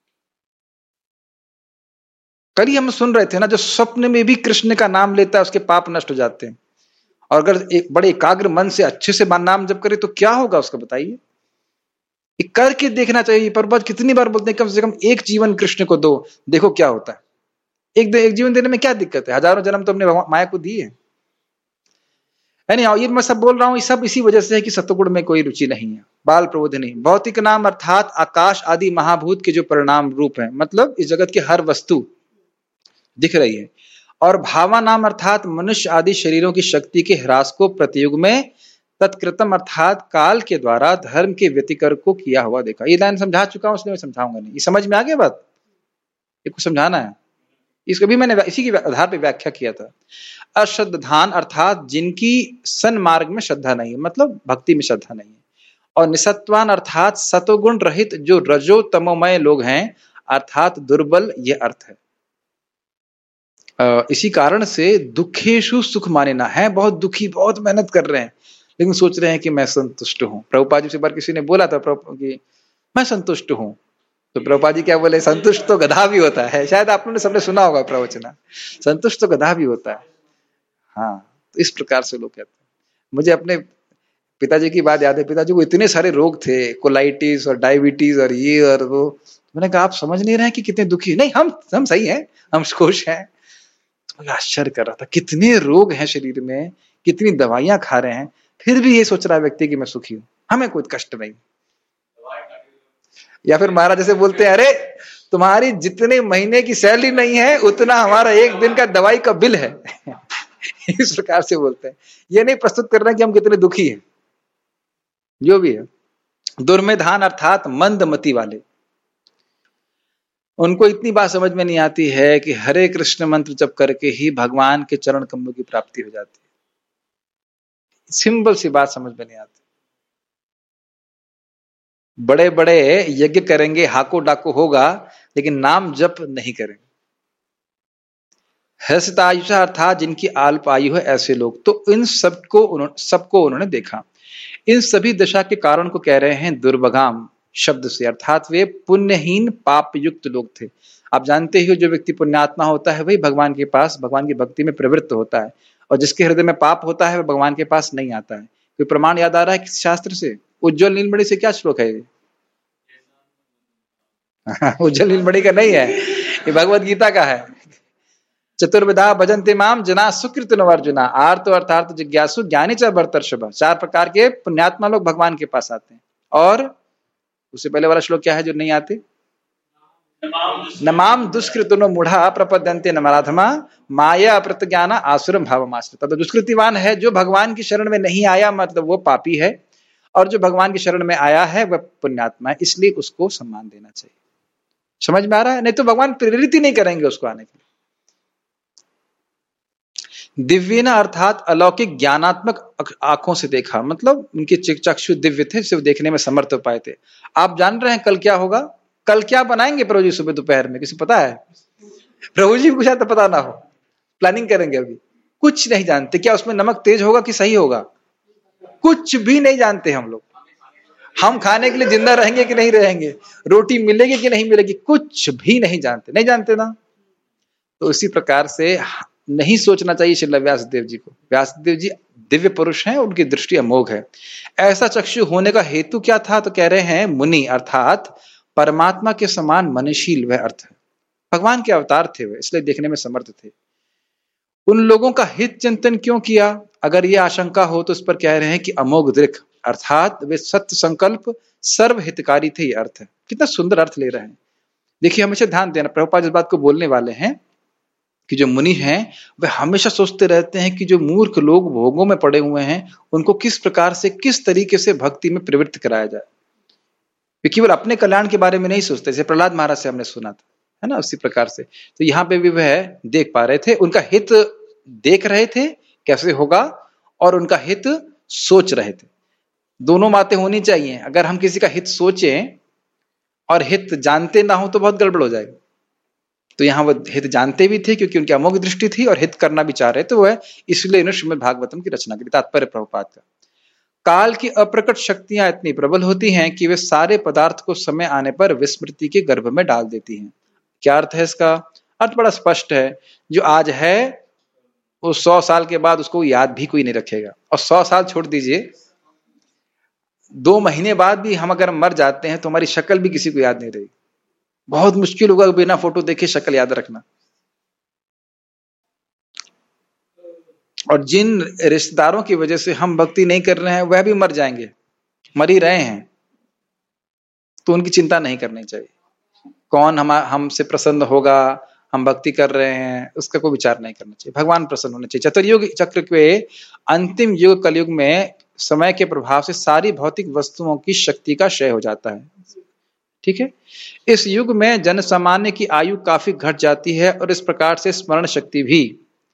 Speaker 1: कल ही हम सुन रहे थे ना, जो स्वप्न में भी कृष्ण का नाम लेता है उसके पाप नष्ट हो जाते हैं। और अगर एक बड़े एकाग्र मन से अच्छे से नाम जप करे तो क्या होगा उसका, बताइए। करके देखना चाहिए। पर बात कितनी बार बोलते हैं, कम से कम एक जीवन कृष्ण को दो, देखो क्या होता है। एक जीवन देने में क्या दिक्कत है, हजारों जन्म तो हमने माया को दी है। ये मैं सब बोल रहा हूं, सब इसी वजह से है कि सत्वगुण में कोई रुचि नहीं है। बाल प्रबोधिनी, भौतिक नाम अर्थात आकाश आदि महाभूत के जो परिणाम रूप है, मतलब इस जगत की हर वस्तु दिख रही है। और भावा नाम अर्थात मनुष्य आदि शरीरों की शक्ति के ह्रास को प्रतियुग में तत्कृतम अर्थात काल के द्वारा धर्म के व्यतिकर को किया हुआ देखा। ये लाइन समझा चुका हूं, इसलिए मैं समझाऊंगा नहीं। ये समझ में आ गया बात, ये कुछ समझाना है। इसको भी मैंने इसी के आधार पर व्याख्या किया था। अश्रद्धान अर्थात जिनकी सन्मार्ग में श्रद्धा नहीं है, मतलब भक्ति में श्रद्धा नहीं है। और निसत्वान अर्थात सतोगुण रहित जो रजो तमोमय लोग हैं, अर्थात दुर्बल, ये अर्थ है। इसी कारण से दुखेशु सुख माने ना है, बहुत दुखी, बहुत मेहनत कर रहे हैं, लेकिन सोच रहे हैं कि मैं संतुष्ट हूं। प्रभुपाद जी से बार किसी ने बोला था कि मैं संतुष्ट हूं, तो प्रभुपाद जी क्या बोले, संतुष्ट तो गधा भी होता है। शायद आप लोगों ने सबने सुना होगा प्रवचना, संतुष्ट तो गधा भी होता है। हाँ, तो इस प्रकार से लोग कहते हैं। मुझे अपने पिताजी की बात याद है। पिताजी को इतने सारे रोग थे, कोलाइटिस और डायबिटीज और ये और वो। मैंने कहा आप समझ नहीं रहे हैं कि कितने दुखी। नहीं, हम सही हैं, हम खुश हैं। तो मुझे आश्चर्य कर रहा था, कितने रोग हैं शरीर में, कितनी दवाइयां खा रहे हैं, फिर भी ये सोच रहा है व्यक्ति कि मैं सुखी हूं, हमें कोई कष्ट नहीं। या फिर महाराज जैसे बोलते हैं, अरे तुम्हारी जितने महीने की सैलरी नहीं है उतना हमारा एक दिन का दवाई का बिल है। इस प्रकार से बोलते हैं। ये नहीं प्रस्तुत करना कि हम कितने दुखी हैं, जो भी है। दुर्मेधान अर्थात मंदमति वाले, उनको इतनी बात समझ में नहीं आती है कि हरे कृष्ण मंत्र जप करके ही भगवान के चरण कमलों की प्राप्ति हो जाती है। सिंपल सी बात समझ में नहीं आती। बड़े बड़े यज्ञ करेंगे, हाको डाको होगा, लेकिन नाम जप नहीं करेंगे। हर्षतायुष अर्थात जिनकी अल्प आयु है ऐसे लोग, तो इन सबको उन्होंने देखा। इन सभी दशा के कारण को कह रहे हैं दुर्भगाम शब्द से, अर्थात वे पुण्यहीन पाप युक्त लोग थे। आप जानते ही हो जो व्यक्ति पुण्यात्मा होता है वही भगवान के पास भगवान की भक्ति में प्रवृत्त होता है, और जिसके हृदय में पाप होता है वह भगवान के पास नहीं आता है। कोई प्रमाण याद आ रहा है किसी शास्त्र से? उज्ज्वल नीलमणि से क्या श्लोक है ये? उज्ज्वल नीलमणि का नहीं है, ये भगवत गीता का है। चतुर्विधा भजन्ते माम जना सुकृत अर्जुना आर्त अर्थार्थ जिज्ञासु ज्ञानी च भरतर्षभ। 4 प्रकार के पुण्यात्मा लोग भगवान के पास आते हैं। और उससे पहले वाला श्लोक क्या है जो नहीं आते? नमाम दुष्कृतनो मूढ़ा प्रपद्यन्ते नमराधमा माया प्रत्यज्ञाना आसुरम भावमाश्रिता। तो दुष्कृतिवान है जो भगवान की शरण में नहीं आया, मतलब वो पापी है, और जो भगवान की शरण में आया है वह पुण्यात्मा है, इसलिए उसको सम्मान देना चाहिए। समझ में आ रहा है? नहीं तो भगवान प्रेरित ही नहीं करेंगे उसको आने के लिए। दिव्य ना अर्थात अलौकिक ज्ञानात्मक आंखों से देखा, मतलब उनके चक्षु दिव्य थे, सिर्फ देखने में समर्थ हो पाए थे। आप जान रहे हैं कल क्या होगा? कल क्या बनाएंगे प्रभु जी सुबह दोपहर में? किसी पता है? प्रभु जी को शायद तो पता ना हो, प्लानिंग करेंगे अभी। कुछ नहीं जानते। क्या उसमें नमक तेज होगा कि सही होगा? कुछ भी नहीं जानते हम लोग। हम खाने के लिए जिंदा रहेंगे कि नहीं रहेंगे, रोटी मिलेगी कि नहीं मिलेगी, कुछ भी नहीं जानते। नहीं जानते ना? तो इसी प्रकार से नहीं सोचना चाहिए श्रील व्यासदेव जी को। व्यासदेव जी दिव्य पुरुष हैं, उनकी दृष्टि अमोघ है। ऐसा चक्षु होने का हेतु क्या था? तो कह रहे हैं मुनि अर्थात परमात्मा के समान मनशील वह अर्थ है। भगवान के अवतार थे वे, इसलिए देखने में समर्थ थे। उन लोगों का हित चिंतन क्यों किया? अगर यह आशंका हो तो इस पर कह रहे हैं कि अमोघ दृक् अर्थात वे सत्य संकल्प सर्व हितकारी थे। ये अर्थ है। कितना सुंदर अर्थ ले रहे हैं। देखिए हमेशा ध्यान देना, प्रभुपाद इस बात को बोलने वाले हैं कि जो मुनि हैं वे हमेशा सोचते रहते हैं कि जो मूर्ख लोग भोगों में पड़े हुए हैं उनको किस प्रकार से, किस तरीके से भक्ति में प्रवृत्त कराया जाए। वे केवल अपने कल्याण के बारे में नहीं सोचते, जैसे प्रहलाद महाराज से हमने सुना था, है ना, उसी प्रकार से। तो यहाँ पे भी वह देख पा रहे थे, उनका हित देख रहे थे कैसे होगा, और उनका हित सोच रहे थे। दोनों बातें होनी चाहिए। अगर हम किसी का हित सोचें और हित जानते ना हो तो बहुत गड़बड़ हो जाएगी। तो यहाँ वो हित जानते भी थे क्योंकि उनकी अमोघ दृष्टि थी, और हित करना भी चाह रहे थे। वह इसलिए इन्होंने श्रीमद् भागवतम की रचना की। तात्पर्य प्रभुपाद का, काल की अप्रकट शक्तियां इतनी प्रबल होती हैं कि वे सारे पदार्थ को समय आने पर विस्मृति के गर्भ में डाल देती हैं। क्या अर्थ है इसका? अर्थ बड़ा स्पष्ट है। जो आज है वो 100 साल के बाद उसको याद भी कोई नहीं रखेगा। और 100 साल छोड़ दीजिए, 2 महीने बाद भी हम अगर मर जाते हैं तो हमारी शक्ल भी किसी को याद नहीं रहेगी। बहुत मुश्किल होगा बिना फोटो देखे शक्ल याद रखना। और जिन रिश्तेदारों की वजह से हम भक्ति नहीं कर रहे हैं वह भी मर जाएंगे, मर ही रहे हैं, तो उनकी चिंता नहीं करनी चाहिए। कौन हमसे प्रसन्न होगा, हम भक्ति कर रहे हैं, उसका कोई विचार नहीं करना चाहिए। भगवान प्रसन्न होने चाहिए। चतुर्युग चक्र के अंतिम युग कलयुग में समय के प्रभाव से सारी भौतिक वस्तुओं की शक्ति का क्षय हो जाता है। ठीक है। इस युग में जन सामान्य की आयु काफी घट जाती है, और इस प्रकार से स्मरण शक्ति भी,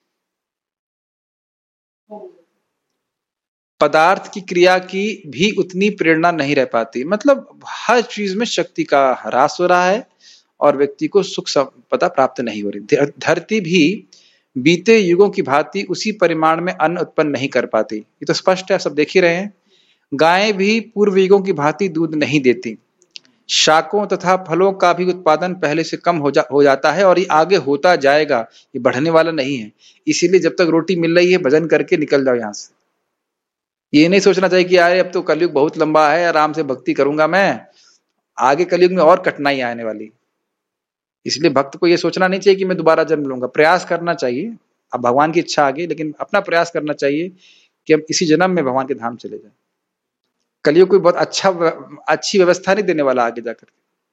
Speaker 1: पदार्थ की क्रिया की भी उतनी प्रेरणा नहीं रह पाती। मतलब हर चीज में शक्ति का ह्रास हो रहा है और व्यक्ति को सुख संपदा प्राप्त नहीं हो रही। धरती भी बीते युगों की भांति उसी परिमाण में अन्न उत्पन्न नहीं कर पाती। ये तो स्पष्ट है, सब देख ही रहे हैं। गायें भी पूर्व युगों की भांति दूध नहीं देती। शाकों तथा फलों का भी उत्पादन पहले से कम हो जाता है, और ये आगे होता जाएगा, ये बढ़ने वाला नहीं है। इसीलिए जब तक रोटी मिल रही है भजन करके निकल जाओ यहाँ से। ये नहीं सोचना चाहिए कि यार अब तो कलयुग बहुत लंबा है, आराम से भक्ति करूंगा मैं, आगे कलयुग में और कठिनाई आने वाली। इसलिए भक्त को ये सोचना नहीं चाहिए कि मैं दोबारा जन्म लूंगा। प्रयास करना चाहिए, अब भगवान की इच्छा आ गई, लेकिन अपना प्रयास करना चाहिए कि हम इसी जन्म में भगवान के धाम चले जाए। कलयुग कोई बहुत अच्छी व्यवस्था नहीं देने वाला आगे जाकर।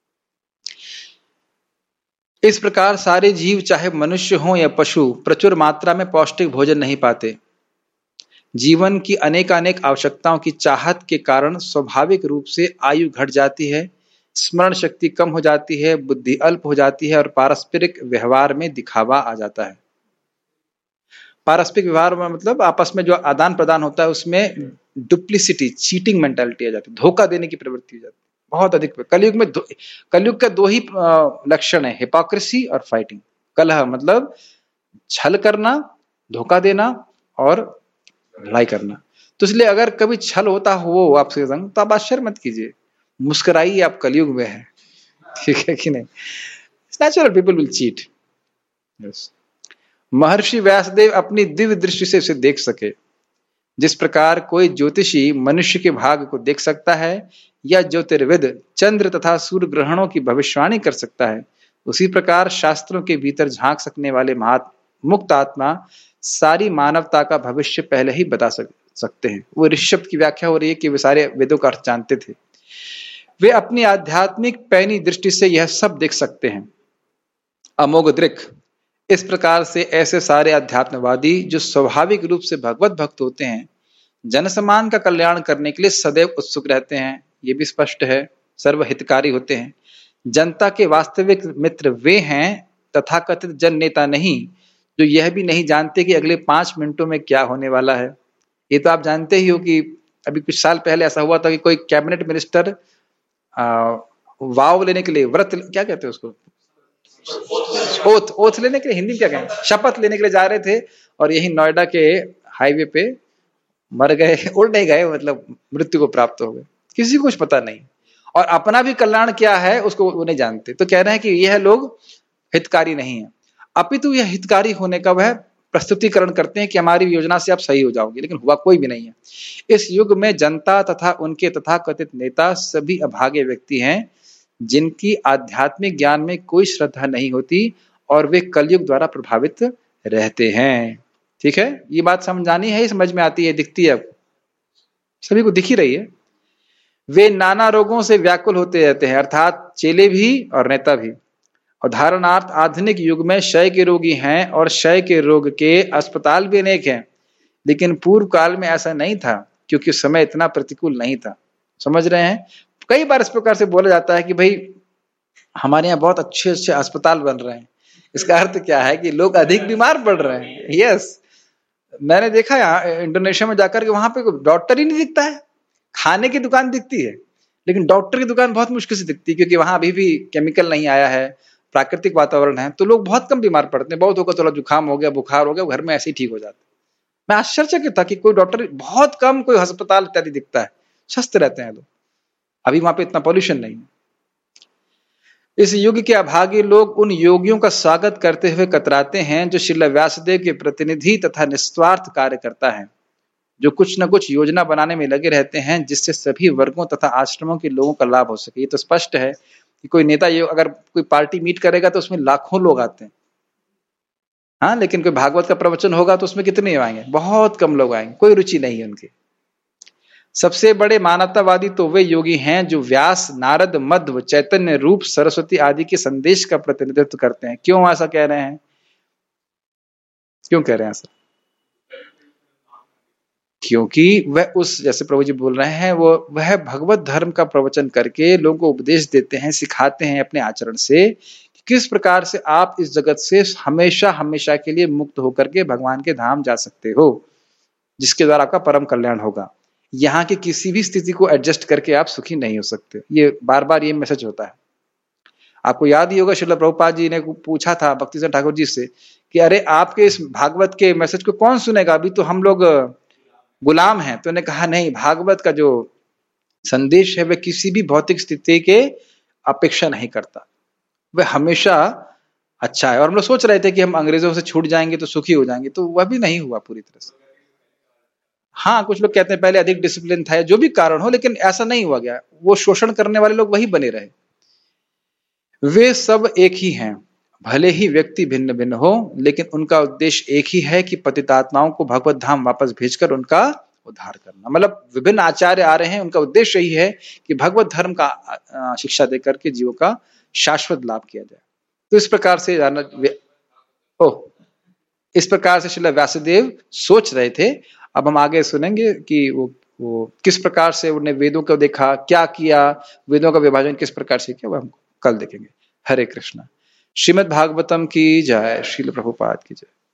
Speaker 1: इस प्रकार सारे जीव, चाहे मनुष्य हो या पशु, प्रचुर मात्रा में पौष्टिक भोजन नहीं पाते। जीवन की अनेक आवश्यकताओं की चाहत के कारण स्वाभाविक रूप से आयु घट जाती है। स्मरण शक्ति कम हो जाती है, बुद्धि अल्प हो जाती है और पारस्परिक व्यवहार में दिखावा आ जाता है। पारस्परिक व्यवहार में मतलब आपस में जो आदान प्रदान होता है उसमें डुप्लिसिटी, चीटिंग मेंटालिटी आ जाती है, धोखा देने की प्रवृत्ति हो जाती है बहुत अधिक। कलयुग का दो ही लक्षण है, हिपोक्रेसी और फाइटिंग। कलह मतलब छल करना, धोखा देना और लड़ाई करना। तो इसलिए अगर कभी छल होता हो आपके संग तो आप आश्चर्य मत कीजिए, मुस्कुराइए, आप कलयुग में है, ठीक है कि नहीं। Natural people will cheat. Yes. Maharshi Vyasadev अपनी दिव्य दृष्टि से इसे देख सके। जिस प्रकार कोई ज्योतिषी मनुष्य के भाग्य को देख सकता है या ज्योतिर्विद चंद्र तथा सूर्य ग्रहणों की भविष्यवाणी कर सकता है, उसी प्रकार शास्त्रों के भीतर झांक सकने वाले मुक्त आत्मा सारी मानवता का भविष्य पहले ही बता सकते हैं। वो ऋषि शब्द की व्याख्या हो रही है कि वे सारे वेदों का अर्थ जानते थे। वे अपनी आध्यात्मिक पैनी दृष्टि से यह सब देख सकते हैं। अमोघ दृक्। इस प्रकार से ऐसे सारे अध्यात्मवादी जो स्वाभाविक रूप से भगवत भक्त होते हैं, जनसमान का कल्याण करने के लिए सदैव उत्सुक रहते हैं, ये भी स्पष्ट है, सर्वहितकारी होते हैं। जनता के वास्तविक मित्र वे हैं, तथाकथित जन नेता नहीं, जो यह भी नहीं जानते कि अगले 5 मिनटों में क्या होने वाला है। ये तो आप जानते ही हो कि अभी कुछ साल पहले ऐसा हुआ था कि कोई कैबिनेट मिनिस्टर वाव लेने के लिए, व्रत क्या कहते हैं उसको, ओथ लेने के लिए, हिंदी में क्या कहें, शपथ लेने के लिए जा रहे थे और यही नोएडा के हाईवे पे मर गए, उड़ नहीं गए, मतलब मृत्यु को प्राप्त हो गए। किसी को कुछ पता नहीं और अपना भी कल्याण क्या है उसको वो नहीं जानते। तो कह रहे हैं कि यह लोग हितकारी नहीं है, अपितु यह हितकारी होने का वह प्रस्तुतिकरण करते हैं कि हमारी योजना से आप सही हो जाओगे, लेकिन हुआ कोई भी नहीं है। इस युग में जनता तथा उनके तथाकथित नेता सभी अभागे व्यक्ति हैं जिनकी आध्यात्मिक ज्ञान में कोई श्रद्धा नहीं होती और वे कलयुग द्वारा प्रभावित रहते हैं। ठीक है, ये बात समझानी है, समझ में आती है, दिखती है, अब सभी को दिख ही रही है। वे नाना रोगों से व्याकुल होते रहते हैं, अर्थात चेले भी और नेता भी। उदाहरणार्थ आधुनिक युग में क्षय के रोगी हैं और क्षय के रोग के अस्पताल भी अनेक हैं, लेकिन पूर्व काल में ऐसा नहीं था क्योंकि समय इतना प्रतिकूल नहीं था। समझ रहे हैं, कई बार इस प्रकार से बोला जाता है कि भाई हमारे यहाँ बहुत अच्छे अच्छे अस्पताल बन रहे हैं। इसका अर्थ क्या है कि लोग अधिक बीमार पड़ रहे हैं। यस, मैंने देखा यहाँ इंडोनेशिया में जाकर के वहां पे डॉक्टर ही नहीं दिखता है, खाने की दुकान दिखती है लेकिन डॉक्टर की दुकान बहुत मुश्किल से दिखती है, क्योंकि वहां अभी भी केमिकल नहीं आया है, प्राकृतिक वातावरण है, तो लोग बहुत कम बीमार पड़ते हैं। बहुत होगा थोड़ा जुकाम हो गया, बुखार हो गया, घर में ऐसे ही ठीक हो जाते। मैं आश्चर्यचकित था कि कोई डॉक्टर, बहुत कम कोई अस्पताल इत्यादि दिखता है, स्वस्थ रहते हैं लोग। अभी वहां पे इतना पॉल्यूशन नहीं है। इस युग के अभागे लोग उन योगियों का स्वागत करते हुए कतराते हैं जो श्रील व्यासदेव के प्रतिनिधि तथा निस्वार्थ कार्य करता है, जो कुछ न कुछ योजना बनाने में लगे रहते हैं जिससे सभी वर्गों तथा आश्रमों के लोगों का लाभ हो सके। ये तो स्पष्ट है कि कोई नेता अगर कोई पार्टी मीट करेगा तो उसमें लाखों लोग आते हैं, हाँ, लेकिन कोई भागवत का प्रवचन होगा तो उसमें कितने आएंगे, बहुत कम लोग आएंगे, कोई रुचि नहीं है उनकी। सबसे बड़े मानवतावादी तो वे योगी हैं जो व्यास, नारद, मध्व, चैतन्य रूप, सरस्वती आदि के संदेश का प्रतिनिधित्व करते हैं। क्यों ऐसा कह रहे हैं, क्यों कह रहे हैं ऐसा? क्योंकि वह उस, जैसे प्रभु जी बोल रहे हैं, वह भगवत धर्म का प्रवचन करके लोगों को उपदेश देते हैं, सिखाते हैं अपने आचरण से कि किस प्रकार से आप इस जगत से हमेशा हमेशा के लिए मुक्त होकर के भगवान के धाम जा सकते हो, जिसके द्वारा आपका परम कल्याण होगा। यहाँ की किसी भी स्थिति को एडजस्ट करके आप सुखी नहीं हो सकते। ये बार बार ये मैसेज होता है। आपको याद ही होगा श्रील प्रभुपाद जी ने पूछा था भक्ति सिंह ठाकुर जी से कि अरे आपके इस भागवत के मैसेज को कौन सुनेगा, अभी तो हम लोग गुलाम हैं। तो उन्होंने कहा नहीं, भागवत का जो संदेश है वह किसी भी भौतिक स्थिति के अपेक्षा नहीं करता, वह हमेशा अच्छा है। और हम लोग सोच रहे थे कि हम अंग्रेजों से छूट जाएंगे तो सुखी हो जाएंगे, तो वह भी नहीं हुआ पूरी तरह से। हाँ, कुछ लोग कहते हैं पहले अधिक डिसिप्लिन था, जो भी कारण हो, लेकिन ऐसा नहीं हुआ गया। वो शोषण करने वाले लोग वही बने रहे। वे सब एक ही हैं, भले ही व्यक्ति भिन्न भिन्न हो, लेकिन उनका उद्देश्य एक ही है कि पतितात्माओं को भगवत धाम वापस भेजकर उनका उद्धार करना। मतलब विभिन्न आचार्य आ रहे हैं, उनका उद्देश्य यही है कि भगवत धर्म का शिक्षा देकर के जीवों का शाश्वत लाभ किया जाए। तो इस प्रकार से इस प्रकार से श्रील व्यासदेव सोच रहे थे। अब हम आगे सुनेंगे कि वो वो किस प्रकार से उन्होंने वेदों को देखा, क्या किया, वेदों का विभाजन किस प्रकार से किया, वो हम कल देखेंगे। हरे कृष्णा। श्रीमद् भागवतम की जय, श्रील प्रभुपाद की जय।